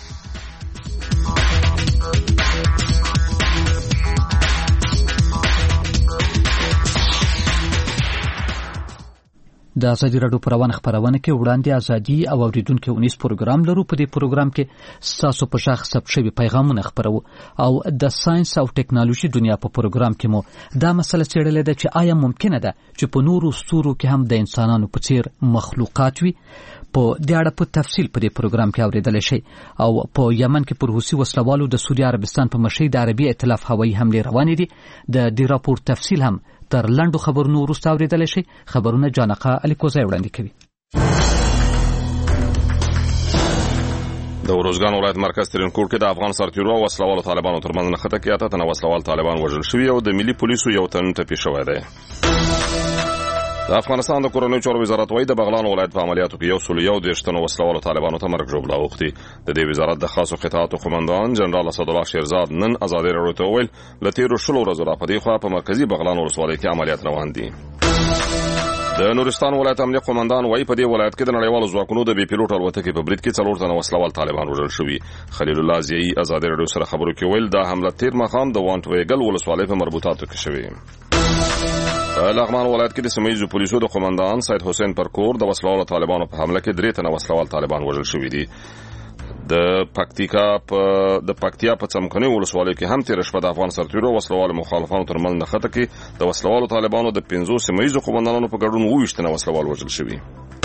د ازادي راډیو پروان خبرونه کې وړاندې ازادي او اوریدونکو ونیس پروګرام لرو. په دې پروګرام کې تاسو په شاخ ثبت شوی پیغامونه خبرو او د ساينس او ټیکنالوژي دنیا په پروګرام کې مو دا مسله څېړلې ده چې آیا ممکنه ده چې په نورو ستورو کې هم د انسانانو په څیر مخلوقات وي. په دې اړه په تفصیل په دې پروګرام کې اوریدل شي. او په یمن کې پر حوثي وسلوالو د سعودي عربستان په مشرۍ د عربي ائتلاف هوایي حملې روانې دي. د دې راپور تفصیل هم تر لنډو خبرونو وروسته اوریدل شي. خبرونه جانقه الیکوزای وړاندې کوي. د وروزګان ولایت مرکز ترینکوټ کې د افغان سرتیرو او وسلوالو طالبانو ترمنځ نښته کې اته تنه وسلوال طالبان وژل شوي او د ملي پولیسو یو تن ټپي شوی دی. د افغانستان د کورنیو چارو وزارت وايي د بغلان ولایت په عملیاتو کې 101 تنه وسلوالو طالبانو ته مرګ ژوبله اوختي. د دې وزارت د خاصو قطاعاتو قومندان جنرال اسد الله شیرزاد نن ازادي راډیو ته وویل له تیرو 10 ورځو راپدې خو په مرکزی بغلان ولسوالۍ کې عملیات روان دي. د نورستان ولایت امنیه قومندان وايي په دې ولایت کې د نړیوالو ځواکونو د بي پیلوټ الوتکې په برید کې 4 تنه وسلوال طالبان وژل شوي. خلیل الله زیي ازادي راډیو سره خبرو کې ویل دا حمله تیر مخام د وانټ ویګل ولسوالۍ په مربوطاتو کې شوې. په لغمان ولایت کې د سیمه پولیسو د قومندان سید حسین پرکور د وسلوال طالبانو په حمله کې 3 تنه وسلوال طالبان وژل شوي دي. د پکتیا په څمکنیو ولسوالۍ کې هم تیر شپه د افغان سرتیرو وسلوال مخالفانو ترمنځ نښته کې د وسلوالو طالبانو د 15 سیمه قومندانانو په ګډون 22 تنه وسلوال وژل شوي.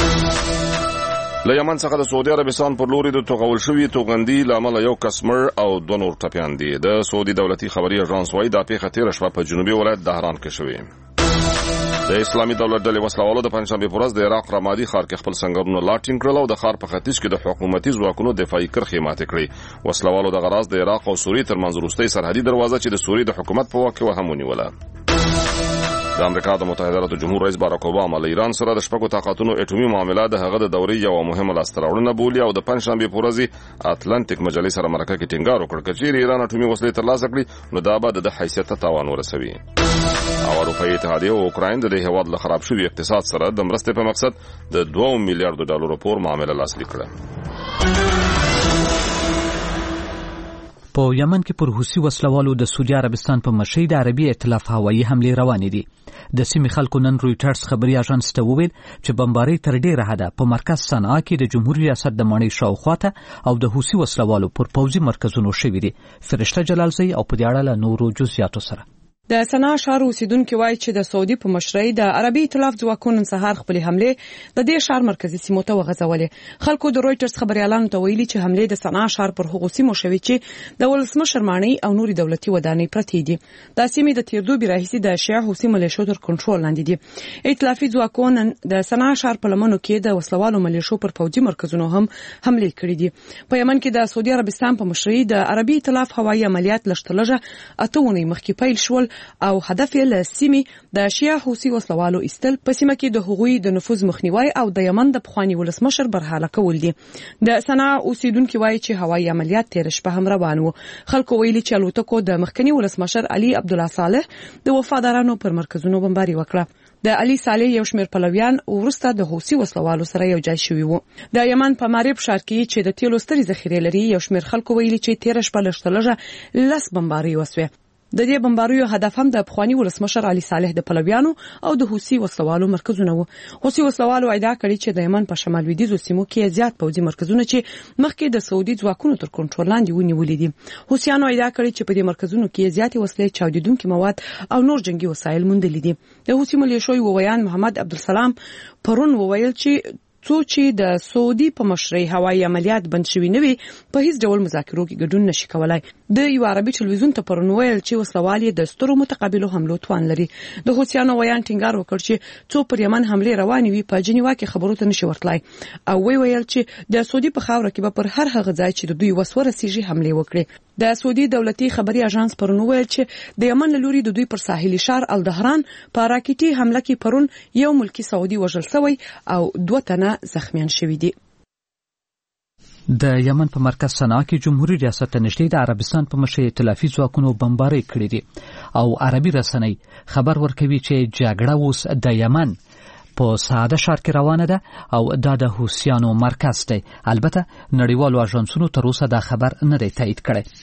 له یمن څخه د سعودي عربستان پر لوري د توغول شوی توغندي لامل یو کسمر او 2 نور ټپيان دي. د سعودي دولتي خبري اژانس وايي دا پیښه تیر شپه په جنوبي ولایت دهران کې شوې. د اسلامي دولت ډلې وسلوالو د پنځشنبه په ورځ د عراق رمادي ښار کې خپل سنگرونه لاټینګ کړل او د ښار په ختیځ کې د حکومتي ځواکونو دفاعي کرښې ماتې کړې. وسلوالو د غراز د عراق او سوریې ترمنځ وروستۍ سرحدي دروازه چې د سوریې د حکومت په واک کې هم ونیوله. د امریکا د متحده ایالاتو جمهور رئیس باراک اوباما له ایران سره د شپږو طاقتونو اټومي معاملات د هغه د دورې یو مهمه لاسته راوړنه بولي او د پنځشنبه په ورځ اتلانتیک مجلس سره مرکه کې ټینګار وکړ چې ایران اټومي وسلې ترلاسه کړي نو دا به د حیثیت ته تاوان ورسوي. او اروپایي اتحادیه او اوکراین د هیواد له خراب شوی اقتصاد سره د مرستې په مقصد د 2 میلیارډ ډالرو پور معامله لاسلیک کړه. په یمن کې پر حوثي وسلوالو د سعودي عربستان په مشرۍ د عربي ائتلاف هوایي حملې روانې دي. د سیمې خلکو نن رويټرز خبري اژانس ته وویل چې بمبارۍ تر ډیره حده په مرکز صنعا کې د جمهوریت ریاست د ماڼۍ شاوخواته او د حوثي وسلوالو پر پوځي مرکزونو شوي دي. فرشته جلالزی او په دې اړه له نورو جزئیاتو سره د صنعا ښار اوسیدونکو وایي چې د سعودي په مشرۍ د عربي ائتلاف ځواکونو سهار خپل حمله د دې ښار مرکزی سیمو ته وغځولې. خلکو د رويټرز خبري اعلان ته ویلي چې حمله د صنعا ښار پر هغو سیمو شوې چې د ولسمشر ماڼۍ او نوري دولتي ودانۍ پرتې دي. دا سیمې د تیر دوبي راهیسې د شیعه حوثي ملیشو تر کنټرول لاندې دي. ائتلافي ځواکونو د صنعا ښار په لمنو کې د وسلوالو ملیشو پر پوځي مرکزونو هم حمله کړې دي. په یمن کې د سعودي عربستان په مشرۍ د عربي ائتلاف هوایي عملیات لشتلجه اتهونی مخکې پیل شول او هدف له سیمې د شیعه حوثي وسلوالو استل په سیمه کې د حقوقي د نفوذ مخنیوي او د یمن د پخوانی ولسمشر برحاله کول دي. د صنعا اوسیدونکو وایي چې هوایي عملیات تیر شپه هم روان وو. خلکو ویلي چې الوتکو د مخکنی ولسمشر علي عبدالله صالح د وفادارانو پر مرکزونو بمباري وکړه. د علي صالح یو شمېر پلویان ورسته د حوثي وسلوالو سره یو ځای شوي وو. د یمن په مارب ښار کې چې د تیلو سترې ذخیرې لري یو شمېر خلکو ویلي چې تیر شپه لشتلجه 10 بمباري وسوه. د دې بمباریو هدف هم د پخوانی ولسمشر علي صالح د پلویانو او د حوثي وسلوالو مرکزونه وو. حوثي وسلوالو ادعا کړې چې د یمن په شمال لویدیځو سیمو کې زیات پوځي مرکزونه چې مخکې د سعودي ځواکونو تر کنټرول لاندې ونیولې دي. حوثیانو ادعا کړې چې په دې مرکزونو کې زیات وسلې، چاودیدونکي مواد او نور جنگي وسایل موندلې دي. د حوثي ملیشو وویان محمد عبدالسلام پرون وویل چې څو چې د سعودي په مشرۍ هوایي عملیات بند شوي نه وي په هیڅ ډول مذاکرو کې ګډون نشي کولای. د یو عربي ټلویزیون ته پرون ویل چې وسلوال د سترو متقابلو حملو توان لري. د حوثیانو ویان ټینګار وکړ چې څو پر یمن حمله روانې وي په جنیوا کې خبرو ته نشي ورتلای او ویل چې د سعودي په خاور کې به پر هر هغه ځای چې د دوی وسوره سیږي حمله وکړي. د سعودي دولتي خبري اژانس پرون ویل چې د یمن لوري د دوی پر ساحلي ښار الدهران په راکټي حمله کې پرون یو ملکی سعودي وژل شوی او 2 تنه زخمیان شوي دي. د یمن په مرکز صنعا کې جمهوریت ریاست ته نږدې د عربستان په مشرۍ ائتلافي ځواکونو بمبارۍ کړې دي او عربي رسنۍ خبر ورکوي چې جګړه اوس د یمن په ساده ښار کې روانه ده او دا د حوثیانو مرکز دی. البته نړیوالو اژانسونو تر اوسه دا خبر نه دی تایید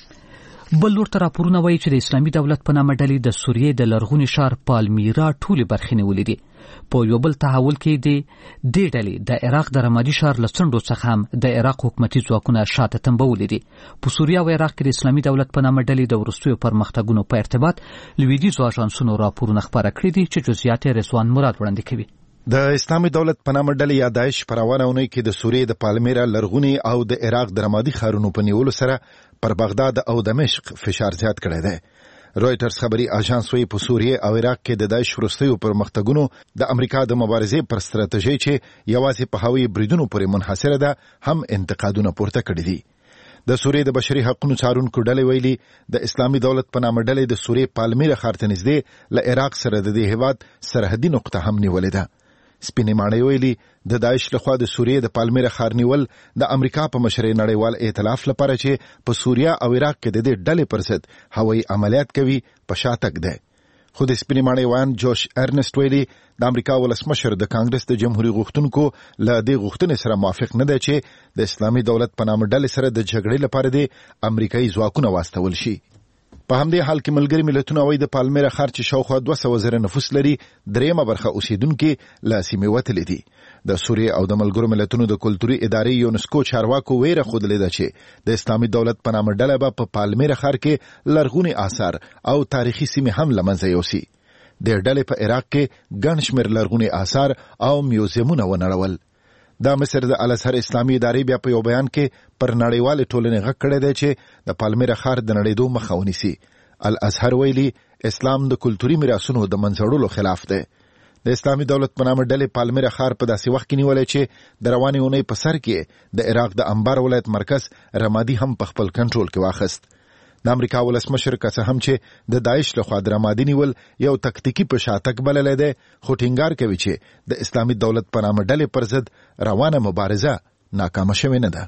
کړی. بل لور ته راپورونه وایي چې د اسلامي دولت په نامه ډلې د سوریې د لرغوني ښار پالمیرا ټولې برخې نیولې دي. په یو بل تحول کې دې ډلې د عراق د رمادي ښار له څنډو څخه هم د عراق حکومتي ځواکونه شاته تنبولې دي. په سوریه او عراق کې د اسلامي دولت په نامه ډلې د وروستیو پرمختګونو په ارتباط لویدیځو اژانسونو راپورونه خپاره کړي دي چې جزئیات یې رضوان مراد وړاندې کوي. د اسلامي دولت په نامه ډلې یا داعش په روانه اونۍ کې د سوریې د پالمیرا لرغوني او د عراق د رمادي ښارونو په نیولو سره پر بغداد او دمشق فشار زیات کړی دی. رويټرز خبري اژانس وایي په سوریه او عراق کې د داعش وروستیو پرمختګونو د امریکا د مبارزې پر ستراتیژي چې یوازې په هوایي بریدونو پورې منحصره ده هم انتقادونه پورته کړي دي. د سوریې د بشري حقوقو څارونکو ډلې ویلي د اسلامي دولت په نامه ډلې د سوریې پالمیرا ښار ته نږدې له عراق سره د دې هیواد سرحدي نقطه هم نیولې ده. سپینې ماڼۍ ویلي د داعش لخوا د سوریې د پالمیرا ښار نیول د امریکا په مشرۍ نړیوال ائتلاف لپاره چې په سوریه او عراق کې د دې ډلې پر ضد هوایي عملیات کوي په شاتګ دی. خو د سپینې ماڼۍ وان جوش ارنست ویلي د امریکا ولسمشر د کانګرس د جمهوریت غوښتونکو له دې غوښتنې سره موافق نه دی چې د اسلامي دولت په نامه ډلې سره د جګړې لپاره د امریکایي ځواکونه واستول شي. په همدې حال کې ملګري ملتونه وایي د پالمیرا ښار چې شاوخوا 200,000 نفوس لري دریمه برخه اوسیدونکي له سیمې وتلي دي. د سوریې او د ملګرو ملتونو د کلتوري ادارې یونسکو چارواکو ویره ښودلې ده چې د اسلامي دولت په نامه ډله به په پالمیرا ښار کې لرغوني آثار او تاریخي سیمې هم له منځه یوسي. د ډلې په عراق کې ګڼ شمېر لرغوني آثار او میوزیمونه ونړول. د مصر د الازهر اسلامي ادارې بیا په یو بیان کې پر نړیوال ټولنې غږ کړی دی چې د پالمیرا ښار د نړېدو مخه ونیسي. الازهر ویلي اسلام د کلتوري میراثونو د منځوړلو خلاف دی. د اسلامي دولت په نامه ډلې پالمیرا ښار په داسې وخت کې نیولې چې د روانې اونۍ په سر کې د عراق د انبار ولایت مرکز رمادي هم په خپل کنټرول کې واخیست. د امریکا ولسمشر که څه هم چې د داعش لخوا د رمادي نیول یو تکتیکي په شاتګ بللی دی خو ټینګار کوي چې د اسلامي دولت په نامه ډلې پر ضد روانه مبارزه ناکامه شوې نه ده.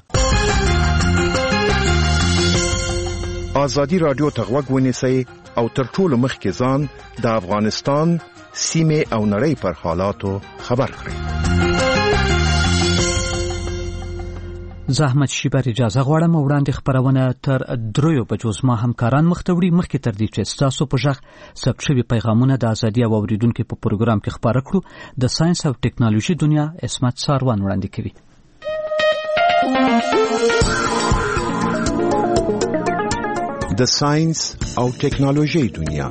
آزادی رادیو ته غوږ ونیسئ او تر ټولو مخکې ځان د افغانستان سیمې او نړۍ پر حالاتو خبر کړئ. زه احمد شیبر اجازه غواړم وړاندې خبرونه تر 3 بجو زما همکاران مخ ته وړي. مخکې تر دې چې ستاسو په ژغ ثبت شوي پیغامونه د ازادي او اوریدونکو په پروګرام کې خبره کړو. د ساينس او ټکنالوژي دنیا اسمت ساروان وړاندې کوي. د ساينس او ټکنالوژي دنیا.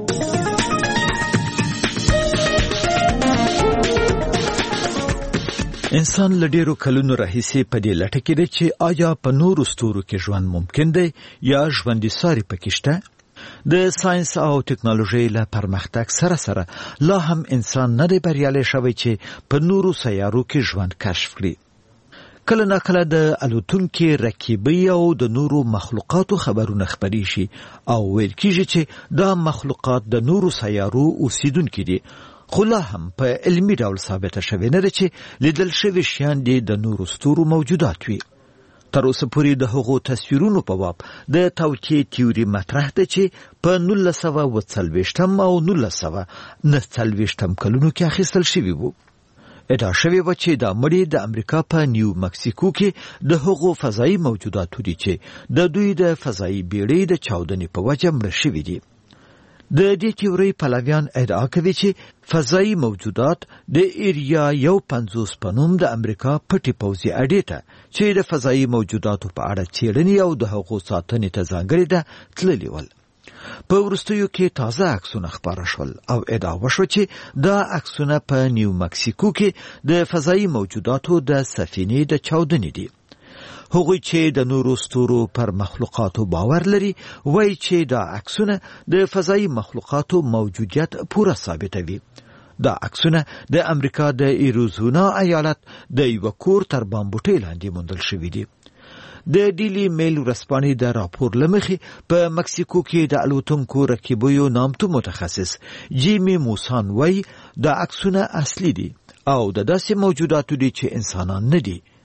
انسان له ډیرو کلونو راهیسې په دې لټه کې دی چې آیا په نورو ستورو کې ژوند ممکن دی یا ژوندي ساري پکې شته. د ساينس او ټکنالوژي له پرمختګ سره سره لا هم انسان نه دی بریالی شوی چې په نورو سیارو کې ژوند کشف کړي. کله ناکله د الوتونکو رکیبي او د نورو مخلوقاتو خبرونه خبري شي او ویل کیږي چې دا مخلوقات د نورو سیارو اوسیدونکي دي. خو لا هم په علمي ډول ثابته شوې نه ده چې لیدل شوي شیان دي د نورو ستورو موجودات وي. تر اوسه پورې د هغو تصویرونو په باب د توقع تیوري مطرح ده چې په 1940 او 1949 کلونو کې اخیستل شوي وو. ادعا شوې وه چې دا مړي د امریکا په نیو مکسیکو کې د هغو فضایي موجوداتو دي چې د دوی د فضایي بیړۍ د چاودنې په وجه مړه شوي دي. د دې تیورۍ پلویان ادعا کوي چې فضایي موجودات د ایریا 150 په نوم د امریکا پټي پوځي اډې ته چې د فضایي موجوداتو په اړه څېړنې او د هغو ساتنې ته ځانګړې ده تللي ول. په وروستیو کې تازه عکسونه خپاره شول او ادعا وشوه چې دا عکسونه په نیو مکسیکو کې د فضایي موجوداتو د سفینې د چاودنې دي. هغوی چې د نورو ستورو پر مخلوقاتو باور لري وایي چې دا عکسونه د فضایي مخلوقاتو موجودیت پوره ثابتوي. دا عکسونه د امریکا د ایریزونا ایالت د یو کور تر بامبوټۍ لاندې موندل شوي دي. د ډیلی میل ورځپاڼې د راپور لمخې په مکسیکو کې د الوتونکو رکیبیو نامتو متخصص جیمی موسان وایي دا عکسونه اصلي دي او د داسې موجوداتو دي چې انسانان نه دي.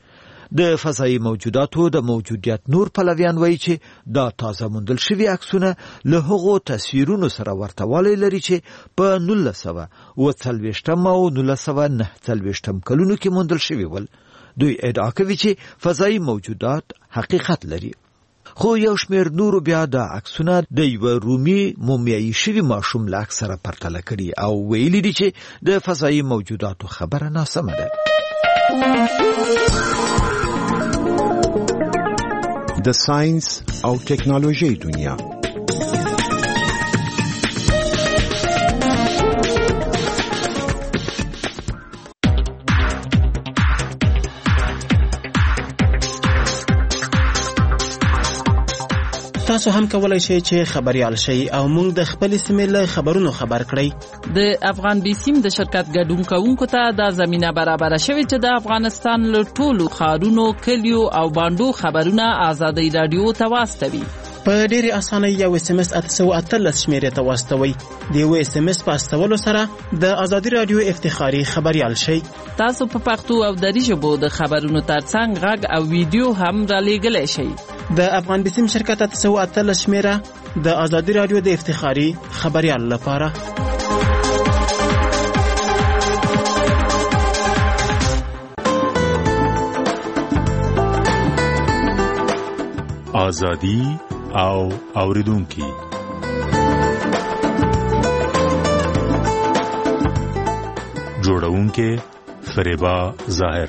د فضایي موجوداتو د موجودیت نور پلویان وایي چې دا تازه موندل شوي عکسونه له هغو تصویرونو سره ورتهوالی لري چې په 1940 او 1949 کلونو کې موندل شوي ول. دوی ادعا کوي چې فضایي موجودات حقیقت لري. خو یو شمېر نورو بیا د عکسونه د یو رومي مومیایي شوي ماشوم له عکس سره پرتله کړي او ویلي دي چې د فضایي موجوداتو خبره ناسمه ده. د ساينس او ټکنالوژي دنیا. تاسو هم کولای شئ چې خبريال شئ او موږ د خپل سیمې له خبرونو خبر کړئ. د افغان بیسیم د شرکت ګډون کوونکو ته د زمينه برابر شوی چې د افغانستان له ټولو ښارونو، کلیو او باندو خبرونه آزادۍ رادیو ته واستوي. په ډېرې اسانۍ یو SMS 813 شمیرې ته واستوي. د یو SMS په استولو سره د آزادۍ رادیو افتخاري خبريال شئ. تاسو په پښتو او دری ژبو د خبرونو ترڅنګ غږ او ویډیو هم را لېږلی شئ. د افغان بیسیم شرکت 813 شمیره د آزادۍ رادیو د افتخاري خبريال لپاره. آزادی او اوریدونکي. جوړونکي فریبا ظاهر.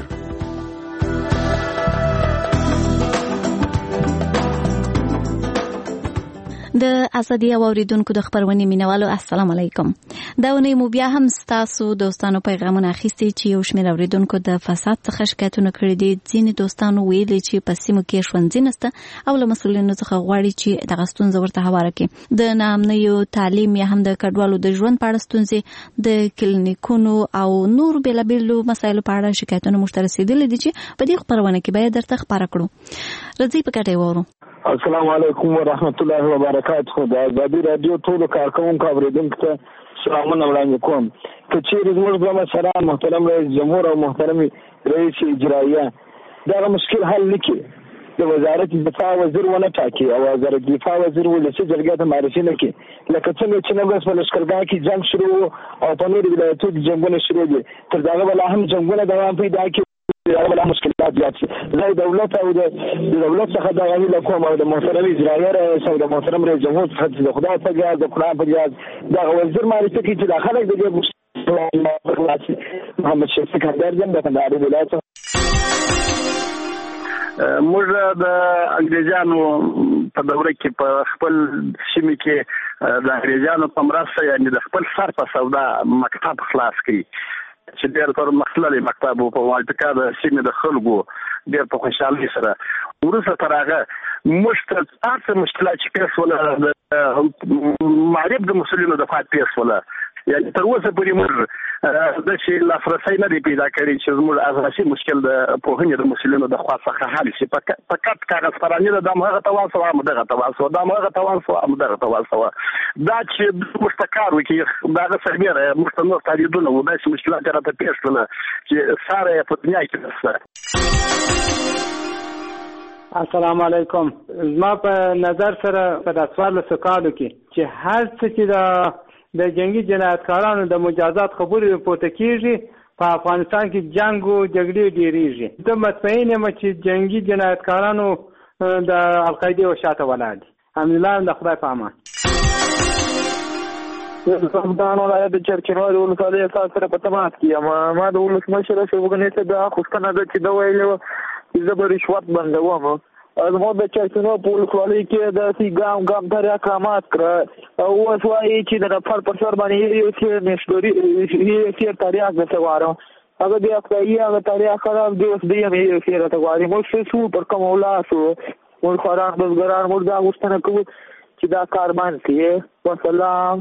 د ازادي او اوریدونکو د خبرونې مینوالو السلام علیکم. دا ونی مو بیا هم تاسو دوستانو پیغامونه اخیستي چې یو شمېر اوریدونکو د فساد څخه شکایتونه کړي دي. ځینې دوستانو ویلي چې په سیمو کې ښوونځي نشته او له مسؤلینو څخه غواړي چې دغه ستونزه ورته هواره کړي. د ناامنیو تعلیم یا هم د کډوالو د ژوند په اړه ستونزې، د کلینیکونو او نور بیلابیلو مسایلو په اړه شکایتونه موږ ته رسیدلي دي چې په دې خبرونه کې باید درته خبره کړو. راځئ په ګډه وورو. السلام علیکم ورحمت الله وبرکاته. د آزادۍ رادیو ټولو کارکونکو اوریدونکو ته سلامونه وړاندې کوم. که چیرې زموږ د مشران محترم رئیس جمهور او محترم رئیس اجرائیه دغه مشکل حل نکړي، د وزارت دفاع وزیر ونه ټاکي او وزارت دفاع وزیر ولسي جرګې ته معرفي نه کړي، لکه څنګه چې نن ورځ په لښکرګاه کې جنګ شروع او په نورو ولایتونو کې جنګونه شروع دي، تر دغه بله هم جنګونه دوام پیدا کړي. دا مشکلات زیات شي. زه دولت او د دولت څخه دا غوښتنه کوم او د محترم اجرائیه رئیس او د محترم رئیس جمهور څخه د خدای په یاد د قرآن په یاد دا وزیر معرفي کړي چې دا خلک د دې محمد شفیق سکندر جن د کندهار ولایت موږ د انګریزانو په دوره کې په خپل سیمه کې د انګریزانو په مرسته یعنی د خپل سر په سودا مکتب خلاص کړي چې ډېر تر مخللي مکتب په والټکا د سیمې د خلکو ډېر په خوشحالۍ سره وروسته تر هغه موږ ته هر مشکلات چې پیښ وله معرب د مسؤلینو د فات پیښ وله یعنی تر اوسه پورې موږ د شي لاسرسی نه دی پیدا کړی چې زموږ اساسي مشکل د پوهنې د مسؤلینو د خوا څخه حل شي. فقط کاغذ پرانی د دغه تواصل او دغه تواصل دغه تواصل او دغه تواصل دا چې مستقر وي کې دغه سربېره مستنور تاریدونه و داسې مشکلات راته پیښ شول چې ساره په دنیا کې نشته. السلام علیکم. زما په نظر سره په داسوال سکالو کې چې هر څه چې د جنگي جنایتکارانو د مجازات خبرې پورته کیږي، په افغانستان کې جنگ او جګړې ډېریږي. زه مطمئن یم چې جنگي جنایتکارانو د القاعده شاته ولاړ دي. الحمدلله د خدای په امان. زمدان ولایت د چرچنوال ولسوالۍ سره په تماس کې ما د ولسمشر شوګنې ته د خوښتنه ده چې دا ویلو چې زه به رشوت بندوم. زموږ د چرچنوال په ولسوالۍ کې داسې ګام تر اقامات کړه او اوس وایي چې د نفر پر سر باندې یو څه مشدوري یې تاریخ د سوارو هغه د اقتصادي هغه تاریخ خراب دی. اوس د یې خیره ته غواړي موږ څه پر کوم ولاسو موږ خوران بزګران موږ دا غوښتنه کوو چې دا کار باندې کړي. والسلام.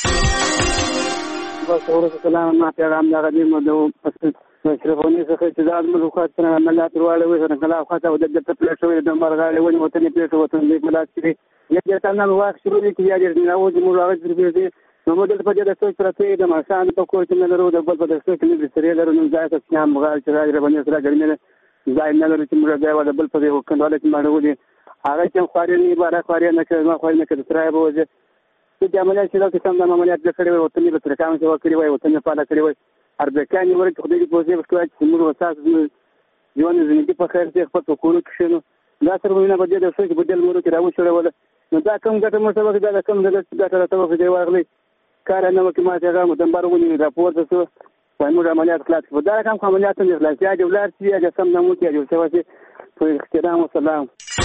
والسلام. ما پیغام دا غدي مو د مشرفونی څخه چې دا موږ خاطر عملیات ورواله وي څنګه کله خاطر د پلیټو د مرغاله ونی وطن پلیټو وطن د ملات کې یو ځل نن واخ شروع دي چې یاد نه و چې موږ هغه تربیه نو موږ د پدې د څو پرته د ماشان په کوټ نه لرو د بل په دسته کې د سری لرو نو ځای ته چې هم غال چې راځي باندې سره ګرمه ځای نه لري چې موږ ځای ولا بل په یو کندواله کې باندې هغه چې خواري نه بارا خواري نه کوي ما خواري نه کوي ترای به وځي چې عملیات چې دا قسم د عملیات کړي وي وطن به تر کوم چې وکړي وي وطن په اړه کړی وي اربکان ورته خدای دې پوزي وکړي چې موږ وساس ژوند زندگی په خیر کې خپل کورو کې شنو دا تر وینه به د څه په دل مورو کې راو شوړول نو دا کوم ګټه مو څه وکړه دا کوم ګټه راته وکړي واغلي کار نه وکړي ما ته هغه دمبر ونی راپور ته وای موږ عملیات خلاص کړو دا کوم عملیات نه خلاص یا د ولر چې یا سم نه مو کې جو څه وځي په احترام او سلام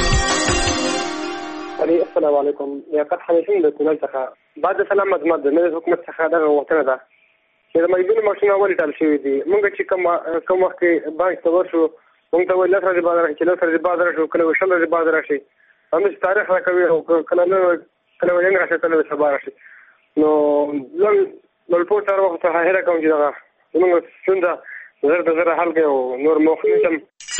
علي السلام علیکم یا قد حنیفین د کونړ څخه بعد سلام مدمت د نړۍ حکومت څخه دغه وطن ده چې د مېګونو ماشینه ولې ټال شوې دي موږ چې کوم وخت باندې تور شو موږ ته ولې سره د بازار کې سره د بازار شو کله وشل د بازار شي هم تاریخ راکوي او کله ولې راشه کله سبا راشي نو نو په تر وخت هغه کوم چې دغه موږ څنګه زر حل او نور مخنیتم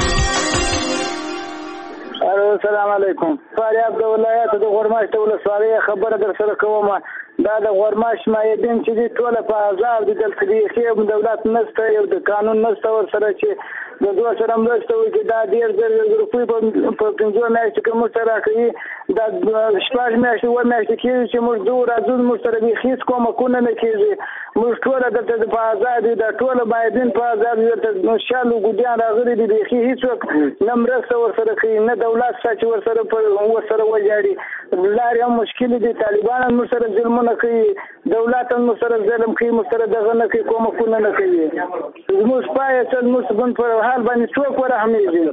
السلام علیکم فاریاب د ولایت د غورماش د ولسوالۍ خبره در سره کوم دا د غورماش مایدین چې ټول په آزاد دي دلته دی خو دولت نشته یو د قانون نشته ور سره چې د دوه سره مرسته وکړي دا ډیر روپۍ په 15 میاشتې کې موږ سره کوي دا شپږ میاشتې و میاشتې کې چې موږ دوه راځو موږ سره به هیڅ کومه کونه نه کیږي موږ ټول دلته په آزاد دي دا ټول مایدین په آزاد دي د شالو ګډیان راغلي دي هیڅ نه مرسته ور سره کوي نه دولت چې ور سره وځاړي لارې هم مشکل دي طالبان هم سره ظلمونه کوي دولت هم سره ظلم کوي سره دغه نه کوي کومه کونه نه کوي موږ پای ته موږ په حال باندې څوک ورحمېږي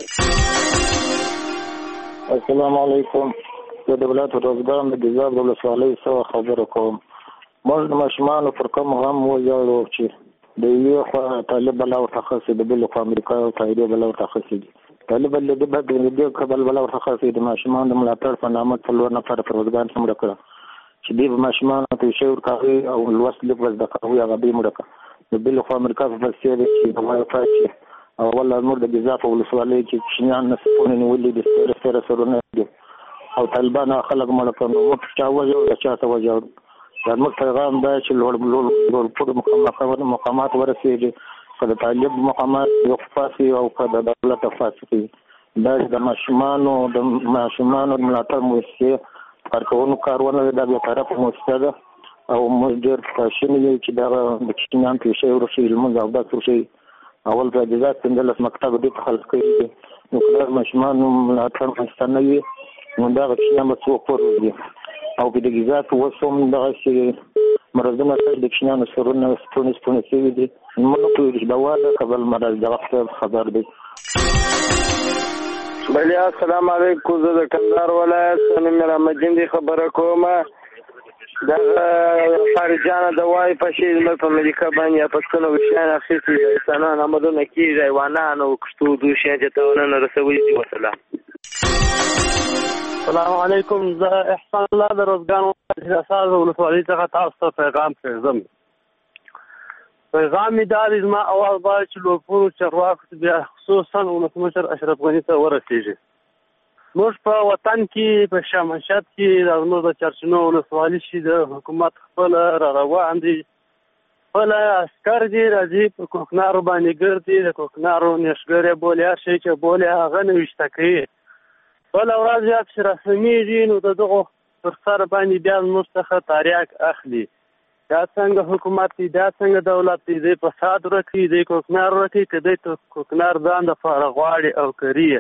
السلام علیکم د دولت روزګار د جزاب د ولسوالۍ سره خبرو کوم موږ د ماشومان پر کوم غم وځو چې د یو خوا طالب بل او تخصص د بل خوا امریکا او تایید بل او تخصص طالب له دې بعد د قبل بل او تخصص د ماشومان د ملاتړ په نامه څلور نفر روزګار څومره کړ چې د ماشومان ته شعور کوي او لوست لیک وز د کوي هغه به مړه د بل خوا امریکا په څیر چې د وای فای او ولا نور د جزاف ولسوالۍ چې شنان نسونه نیولې د سره سرونه او طالبان خلک مړه کړو او چا وځو چا ته وځو دا موږ پیغام دا چې لوړ په مقامات ورسېږي کله طالب مقامات یو فاسي او کله دولت فاسي دا د ماشومانو ملاتړ موسسه کارکونکو کارونه د دغه طرف موسسه ده او موږ ډېر خوشاله چې دا د کشمیان په شی ورشي موږ او دا څه اول د جزات څنګه مکتب دې خلک کوي نو کله ماشومانو ملاتړ مستنوي نو دا کشمیان به څو پورې او په دې جزات وسوم دغه شی مرزونه د کشمیانو سرونه ستونی سوي دي موږ په دې ډول قبل مرز د وخت خبر دي بله السلام علیکم زه د کندهار ولایت نمیر مجین دی خبره کوم دا خارجانه د وای په شی د امریکا باندې په څونو وشان اخیستي انسانان آمدونه کیږي حیوانات او کشتو دوی شي چې ته نه رسوي دي وسلام السلام علیکم زه احسان الله د روزګان اساس ولسوالۍ څخه تاسو ته پیغام کوم پیغام می دار از ما اول باید چې لوپورو چرواکو بیا خصوصا ولسمشر اشرف غني ته ورسیږي موږ په وطن کې په شمشاد کې زموږ د چرچنو ولسوالۍ شي د حکومت خپل را روان دي خپل عسكر دي راځي په کوکنارو باندې ګرځي د کوکنارو نشګره بولیا شي چې بولیا هغه نوښته کوي بل ورځ یاد چې رسميږي نو دغه پر سر باندې بیا موږ څخه تاریخ اخلي دا څنګه حکومت دی دا څنګه دولت دی د فساد ورکی دی کوکنار ورکی کدی ته کوکنار ځان د فارغواړي او کریه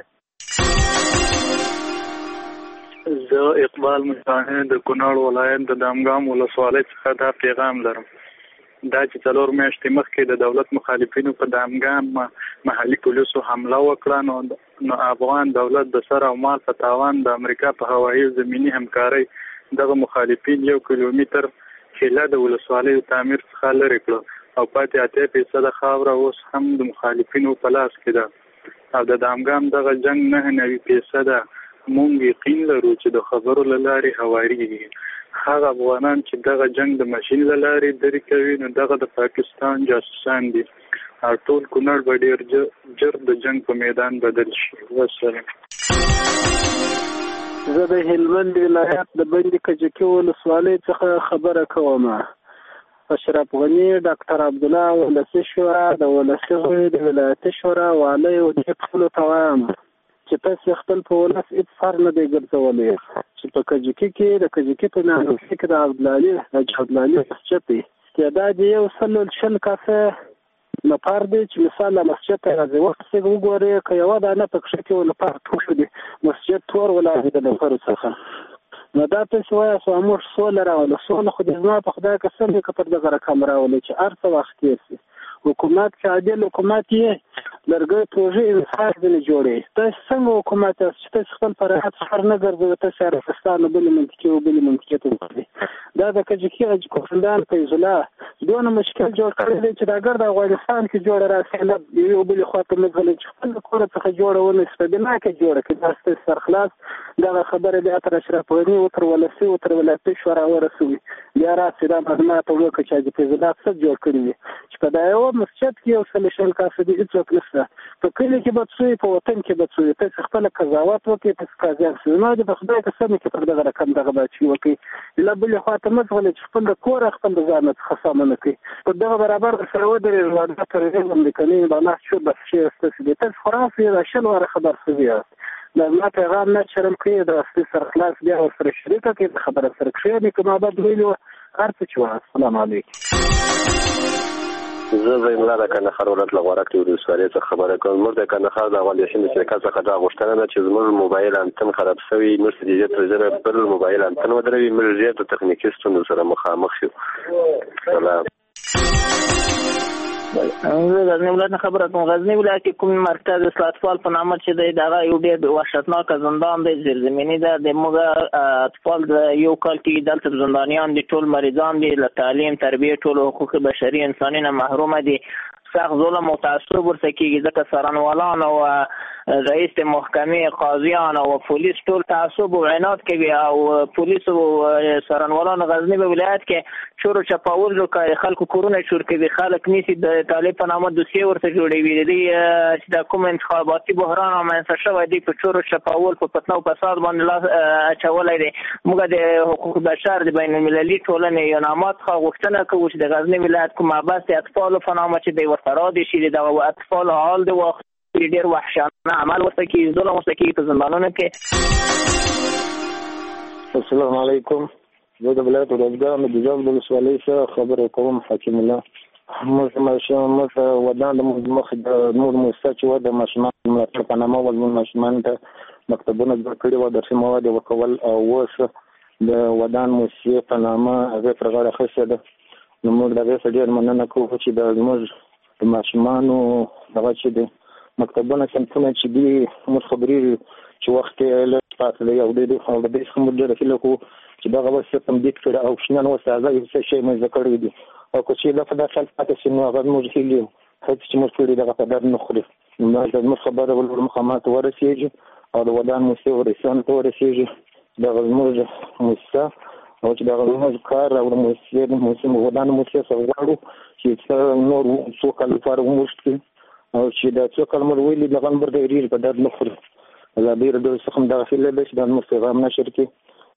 زه اقبال مجاهد د کونړ ولایت د دامګام ولسوالۍ څخه دا پیغام لرم دا چې څلور میاشتې مخکې د دولت مخالفینو په دامګام محلي پولیسو حمله وکړه نو افغان دولت د سر او مال په تاوان د امریکا په هوایي زمینی همکارۍ دغه مخالفین 1 کیلومتر خلا د ولسوالۍ تعمیر څخه لري کړو او پاتې 8% خاوره اوس هم د مخالفینو په لاس کې ده او د دامګام دغه جنگ 99% مونږ یقین لرو چې د خبرو لاري هواريږي هغه افغانان چې دغه جنگ د ماشين لاري درې کوي نو دغه د پاکستان جاسوسان دي او ټول کونړ به ډیر جر د جنگ په میدان بدل شي والسلام زه د هلمند ولایت د بندي کجکي ولسوالۍ څخه خبره کوم اشرف غني، ډاکټر عبدالله ولسی شورا، د ولسی غړي د ولایتي شورا والی او د ټولو ته وایم چې تاسو خپل په ولس هېڅ فر نه دی ګرځولی چې په کجکي کې د کجکي په نانوسي کې د عبدالعلي مسجد دی تعداد یې 100 کسه نفر دی چې مثال له مسجد ته راځي وخت څنګه وګورئ که یوه دانه پکښې کې ولپاره ټول شو دي مسجد تور ولاړ د نفرو څخه نو دا تاسو وایه خو موږ سوله راوله سوله خو د زما په خدای قسم دی که پر دغه رقم راولي چې هر څه وخت تېر شي حکومت چې عادل حکومت یې لرګی پروژې انصاف ځینې جوړوي تاسو څنګه حکومت یاست چې تاسو خپل پر راحت سفر نه ګرځوئ تاسو عربستان او بلې منطقې او بلې منطقې ته ځئ دا د کجکي حاجي فیض الله دونه مشکل جوړ کړی دی چې دا ګرد افغانستان کې جوړه راسي یو بلې خوا ته نه ځغلي چې خپل د کوره څخه جوړه ونیسي په بنا کې جوړه کړي دا ستاسو سرخلاص دغه خبره بیا تر اشرف غني وتر ولسي وتر ولایتي شورا ورسوي بیا راسي دا معلومات وکړي چې حاجي فیض الله څه جوړ کړي وي چې په دا یو مسجد کې یو 100 کسه دي هېڅوک نشته په کلي کې به څوی په وطن کې به څوی تاسو خپله قضاوت وکړئ تاسو قاضیان شئ زما د په خدای قسم کې پر دغه رقم دغه بچي وکړئ له بلې خوا ته مه ځغلئ چې خپل د کوره خپل د ځان څخه سامه نه کوي پر دغه برابر سره ودرېږئ واده پر رژیم امریکني بناست شو بس شی ستاسو دی تاسو خو راسئ دا 100 خبر شوي یاست دا زما پیغام نه شرم کوي د اصلي سرخلاص بیا ورسره شریکه کړئ د خبره سره کښېنئ که ما بعد ویلي وه هر څه چې وه السلام علیکم زه زین الله د کندهار ولایت له غورک ولسوالۍ څخه خبره کوم موږ د کندهار د افغان یاشین شرکت څخه دا غوښتنه ده چې زموږ موبایل انتن خراب شوی موږ د دې تر ژبه بل موبایل انتن ودروي موږ ډېر د تخنیکي ستونزو سره مخامخ یو سلام زه غزنی ولایت نه خبره کوم غزنی ولایت کې کوم مرکز اطفال په نامه چې دی دغه یو ډېر وحشتناک زندان دی زیرزمیني ده د موږ اطفال د یو کال کې دلته زندانیان دي ټول مریضان دي له تعلیم تربیه ټول حقوق بشري انساني نه محرومه دي سخت ظلم او تعصب ورته کېږي ځکه څارنوالان او رئیس محکمې قاضیان او پولیس ټول تعصب او عناد کوي او پولیس او څارنوالان غزنی ولایت کې چور چپاول کوي خلکو کورونه چور کوي خلک نیسي د طالب په نامه دوسیه ورته جوړوي دي چې د کوم انتخاباتي بحران رامنځته شوی دی په چور چپاول په فتنه او فساد باندې لاس اچولی دی موږ د حقوق بشر د بین المللي ټولنې یو نامات څخه غوښتنه کوو چې د غزنی ولایت کوم محبس د اطفالو په نامه چې دی ورته رادې شي د اطفالو حال د وخت ډېر وحشانه عمل ورته کېږي ظلم ورته کېږي په زندانونو کې السلام علیکم زه د ولایت روزګان د جوزجان ولسوالۍ څخه خبره کوم حکیم الله موږ ودان د مخ د نور مؤسسه چې و د ماشومان ملاتړ په نامه ول ماشومان ته مکتبونه جوړ کړي و درسي مواد ورکول او اوس د ودان مؤسسې په نامه هغې پر غاړه اخیستې ده نو موږ د هغې څخه ډېر مننه کوو چې د زموږ د ماشومانو دغه چې دی مکتبونه صنفونه چې دي موږ خبرېږو چې وخت یې لږ پاتې دی او د دې څخه موږ ډېره هیله کوو چې دغه اوس تمدید کړي او شنن اوس هغه یو څه شی منځته کړی دي او که چې دا په داسې حال پاتې شي نو هغه زموږ هیلې هڅې چې موږ کړي دغه په در نه خوري نو زموږ خبره ولور مقامات ورسېږي او د ودان مؤسسې ورسیانو ته ورسېږي دغه زموږ مؤسسه او چې دغه زموږ کار او د مؤسسې ودان مؤسسې څخه غواړو چې نور څو کال لپاره وموږ کړي او چې دا څو کال مر ویلي دغه نمبر د ریل په درد نه خوري ازادي راډیو څخه داخله ده چې د موږ پیغام نشر کړي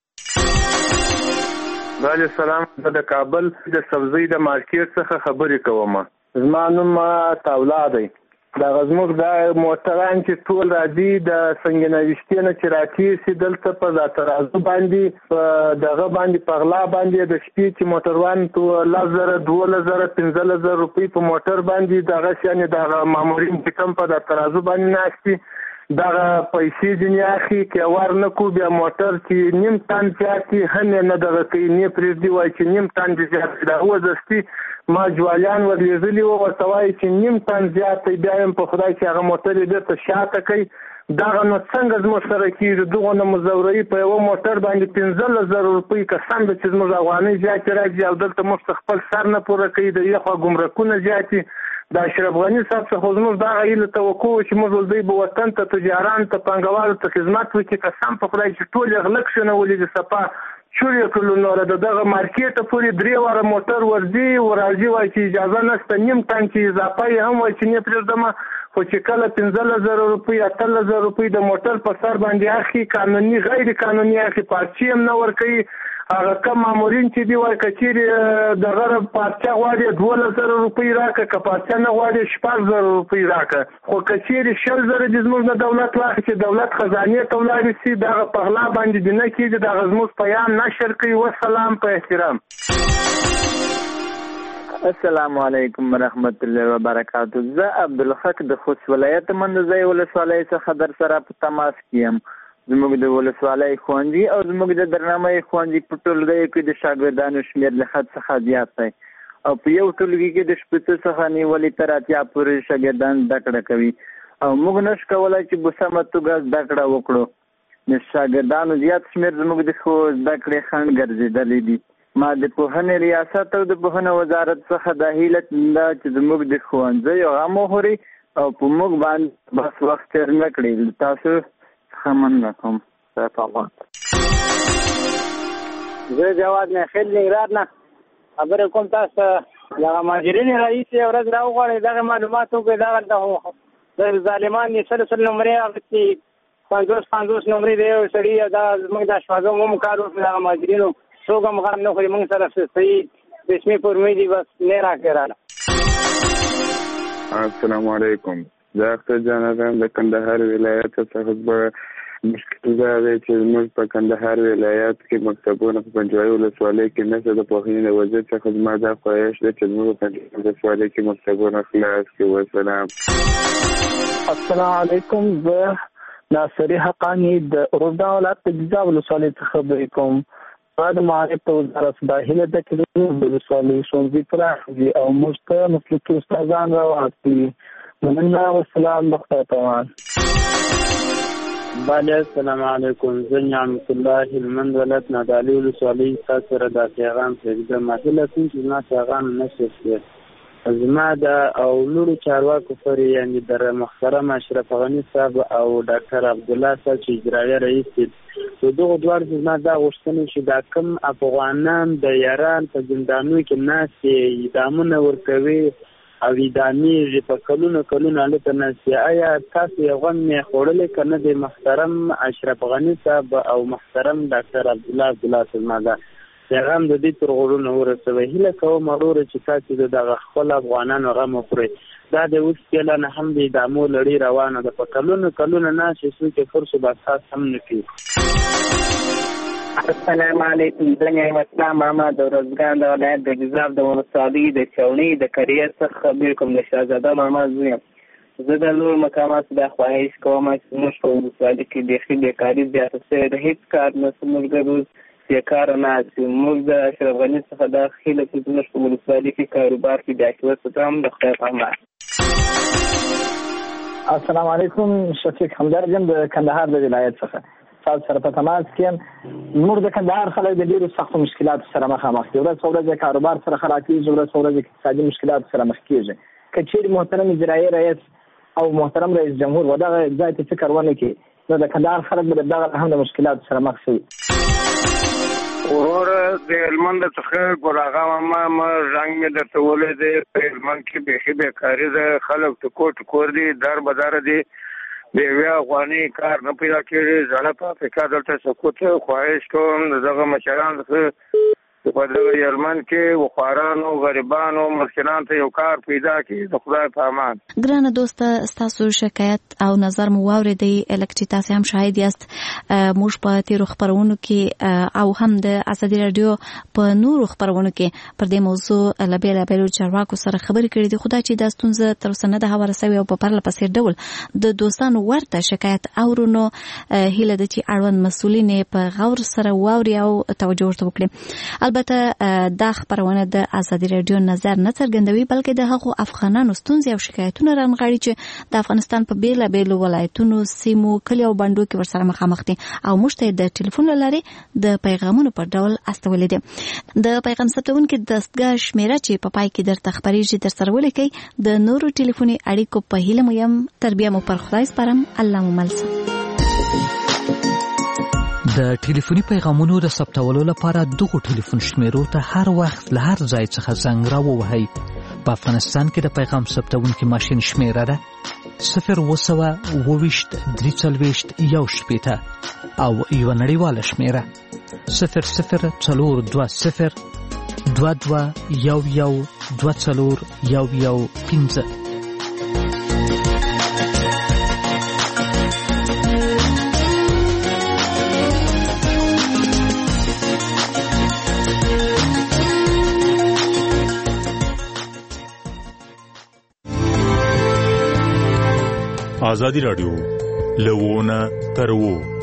وعلیکم السلام د کابل د سبزی د مارکیټ څخه خبرې کوم زما نوم تاولا دی دا زموږ د موټران چې ټول راځي د سنګنويشتي نه چې راکېسي دلته په ترازو باندې په دغه باندې په غلا باندې د شپې چې موټروان 10,000 12,000 15,000 روپۍ په موټر باندې دغه شانې دغه مامورین چې کوم په ترازو باندې ناشتي دغه پیسې ځینې اخلي که ور نه کړو بیا موټر چې نیم تن زیات وي هم یې نه دغه کوي نه پرېږدي وایي چې نیم تن دې زیات وي د هغه دستي ما جوالیان ورلېږلي وو ورته وایي چې نیم تن زیات دی بیا یم په خدای چې هغه موټر یې بېرته شاته کوي دغه نو څنګه زموږ سره کېږي دغه نه مزوروي په یوه موټر باندې 15,000 روپۍ قسم ده چې زموږ افغانۍ زیاتې راځي او دلته موږ خپل سر نه پوره کوي د یوې خوا ګمرکونه زیات دي د اشرف غني صاحب څخه زموږ دغه هیله توقع وه چې موږ دوی به وطن ته تجاران ته پانګوالو ته خدمت وکړي قسم په خدای چې ټول یې غلک شنولي د سپا چور یې کړلو نوره د دغه مارکېټه پورې 3 واره موټر ورځي ورځي وایي چې اجازه نشته نیم تن چې اضافه یې هم وایي چې نه پرېږدمه خو چې کله 15,000 روپۍ 18,000 روپۍ د موټر په سر باندې اخلي قانوني غیر قانوني اخلي پارچې هم نه ورکوي هغه کم مامورین چې دی وای کچېرې دغه پارچه غواړي 12,000 روپۍ راکړه که پارچه نه غواړي 6,000 روپۍ راکړه خو کچېرې 10,000 د زموږ نه دولت واخلي چې دولت خزانې ته ولاړ شي دغه په غلا باندې دې نه کېږي دغه زموږ پیام نشر کوي. وسلام په احترام. السلام علیکم ورحمت الله وبرکاته. زه عبدالحق د خوست ولایت مندوزی ولسوالۍ څخه در سره په تماس کې یم. زموږ د ولسوالۍ ښوونځي او زموږ د درنامۍ ښوونځي په ټولګیو کې د شاګردانو شمېر له حد څخه زیات دی او په یو ټولګي کې د 80 څخه نیولې تر 80 پورې شاګردان زده کړه کوي او موږ نشو کولی چې په سمه توګه زده کړه وکړو. د شاګردانو زیات شمېر زموږ د زده کړې خنډ ګرځېدلی دي. ما د پوهنې ریاست او د پوهنې وزارت څخه د هیله ده چې زموږ د ښوونځیو غم وخوري او په موږ باندې بس وخت تېر نه کړي. تاسو څخه مننه کوم. زه جواد نخیل ننګرهار نه خبرې کوم. تاسو دغه مهاجرین رئیس یې ورځ راوغواړئ دغه معلومات وکړئ. دغه د ظالمان یې سل نمرې اخیستي 50 نمرې د یو سړي دا زموږ د شپږم هم کار وکړي دغه مهاجرینو څوک هم غم نه خوري. موږ سره صحیح رسمي فورمې دي بس نه راکړه. السلام علیکم. زه اختر جانم د کندهار ولایت څخه مشکل دا دی چې موږ په کندهار ولایت کې مکتبونه په پنجوایي ولسوالۍ کې نشته. د پوهنې د وزیر څخه زما دا خواهش ده چې موږ په پنجوایي ولسوالۍ کې مکتبونه خلاص کړو. وسلام. السلام علیکم. زه ناصري حقانی د روزا ولایت د جزا ولسوالۍ څخه خبرې کوم. د معارف په وزارت د هیله ده چې د ولسوالۍ ښوونځي پراخېږي او موږ ته مسلکي استادان راواستوي. مننه. والسلام. بخیر طوال. بله السلام علیکم. زه نعمت الله هلمند ولایت نادعلي ولسوالۍ تاسو سره د پیغام پرېږدم. هیله کوم چې زما پیغام نشر شي. زما د او لوړو چارواکو پر یعنی در محترم اشرف غني صاحب او ډاکټر عبدالله صاحب چې اجرایي رئیس دي په دغه دوار زما دا غوښتنه چې دا کم افغانان د ایران په زندانونو کې ناستې ادامونه ورکوي او ادامېږي په کلونه هلته ناستې. آیا تاسو یې غم یې خوړلی که نه د محترم اشرف غني صاحب او محترم ډاکټر عبدالله صاحب ما دا پیغام د دې تر غوږونو ورسوي. هیله کوم وروره چې تاسو د دغه خپل افغانانو غم وخورئ. دا د اوس کله نه هم د ادامو لړۍ روانه ده. په کلونه ناشې څوک فرصو باساس هم نه کوي. السلام علیکم. زه نعمت الله محمد د روزګان د ولایت د جزاب د ولسوالۍ د چونې د کریه څخه خبرې کوم. د شهزاده محمد زوی یم. زه د لوړ مقاماتو دا خواهش کوم چې موږ په ولسوالۍ کې بیخي بیکاري زیاته شوې ده. هېڅ کار نه موږ ګروز بیکاره نه چې موږ د اشرف غني څخه دا هیله کوو چې موږ په ولسوالۍ کې کاروبار کې بیا کې وساتم. د خدای په امان. السلام علیکم. شفیق همدرد یم د کندهار د ولایت څخه تاسو سره په تماس کې یم. موږ د کندهار خلک د ډېرو سختو مشکلاتو سره مخامخ دي. ورځ په ورځ کاروبار سره خراب کېږي. ورځ په ورځ اقتصادي مشکلاتو سره مخ کېږي. که چېرې محترم اجرایي رئیس او محترم رئیس جمهور و دغه ځای ته فکر ونه کړي نو د کندهار خلک به دغه هم د مشکلاتو سره مخ شي. ورور د هلمند څخه ګل اغا ماما رنګ مې درته ولې دی. په هلمند کې بیخي بیکاري ده. خلک ټکور دي در بداره دي. د یوې افغاني کار نه پیدا کېږي. زړه په افریقا دلته سکوت خواهش کوم د دغه مشران څخه په دغه هلمند کې وخوارانو غریبانو مسکینانو ته یو کار پیدا کړي. د خدای په امان. ګرانه دوسته ستاسو شکایت او نظر مو واورېدی. لکه چې تاسو هم شاهد یاست موږ په تیرو خپرونو کې او هم د ازادي راډیو په نورو خپرونو کې پر دې موضوع له بیلابیلو چارواکو سره خبرې کړې دي. خو دا چې دا ستونزه تر اوسه نه ده هواره سوې او په پرله پسې ډول د دوستانو ورته شکایت اورو نو هیله ده چې اړوند مسؤلین په غور سره واوري او توجه ورته وکړي. البته دا خبرونه د ازادي راډیو نظر نه څرګندوي بلکې د هغو افغانانو ستونزې او شکایتونه رانغاړي چې د افغانستان په بیلابیلو ولایتونو سیمو کلیو او بانډو کې ورسره مخامخ دي او موږ ته د ټلیفون له لارې د پیغامونو په ډول استولې دي. د پیغام ثبتونکو دستګاه شمیره چې په پای کې درته خبرېږي در سره ولیکئ. د نورو ټلیفوني اړیکو په هیله مو یم. تر بیا مو پر خدای سپارم. الله مو مل شه. د ټلیفوني پیغامونو د ثبتولو لپاره دغه ټلیفون شمیرو ته هر وخت له هر ځای څخه زنګ راووهئ. په افغانستان کې د پیغام ثبتونکي ماشین شمیره ده 0202340 او یو نړیواله شمیره 002022112415. آزادی رادیو لوونه تر وو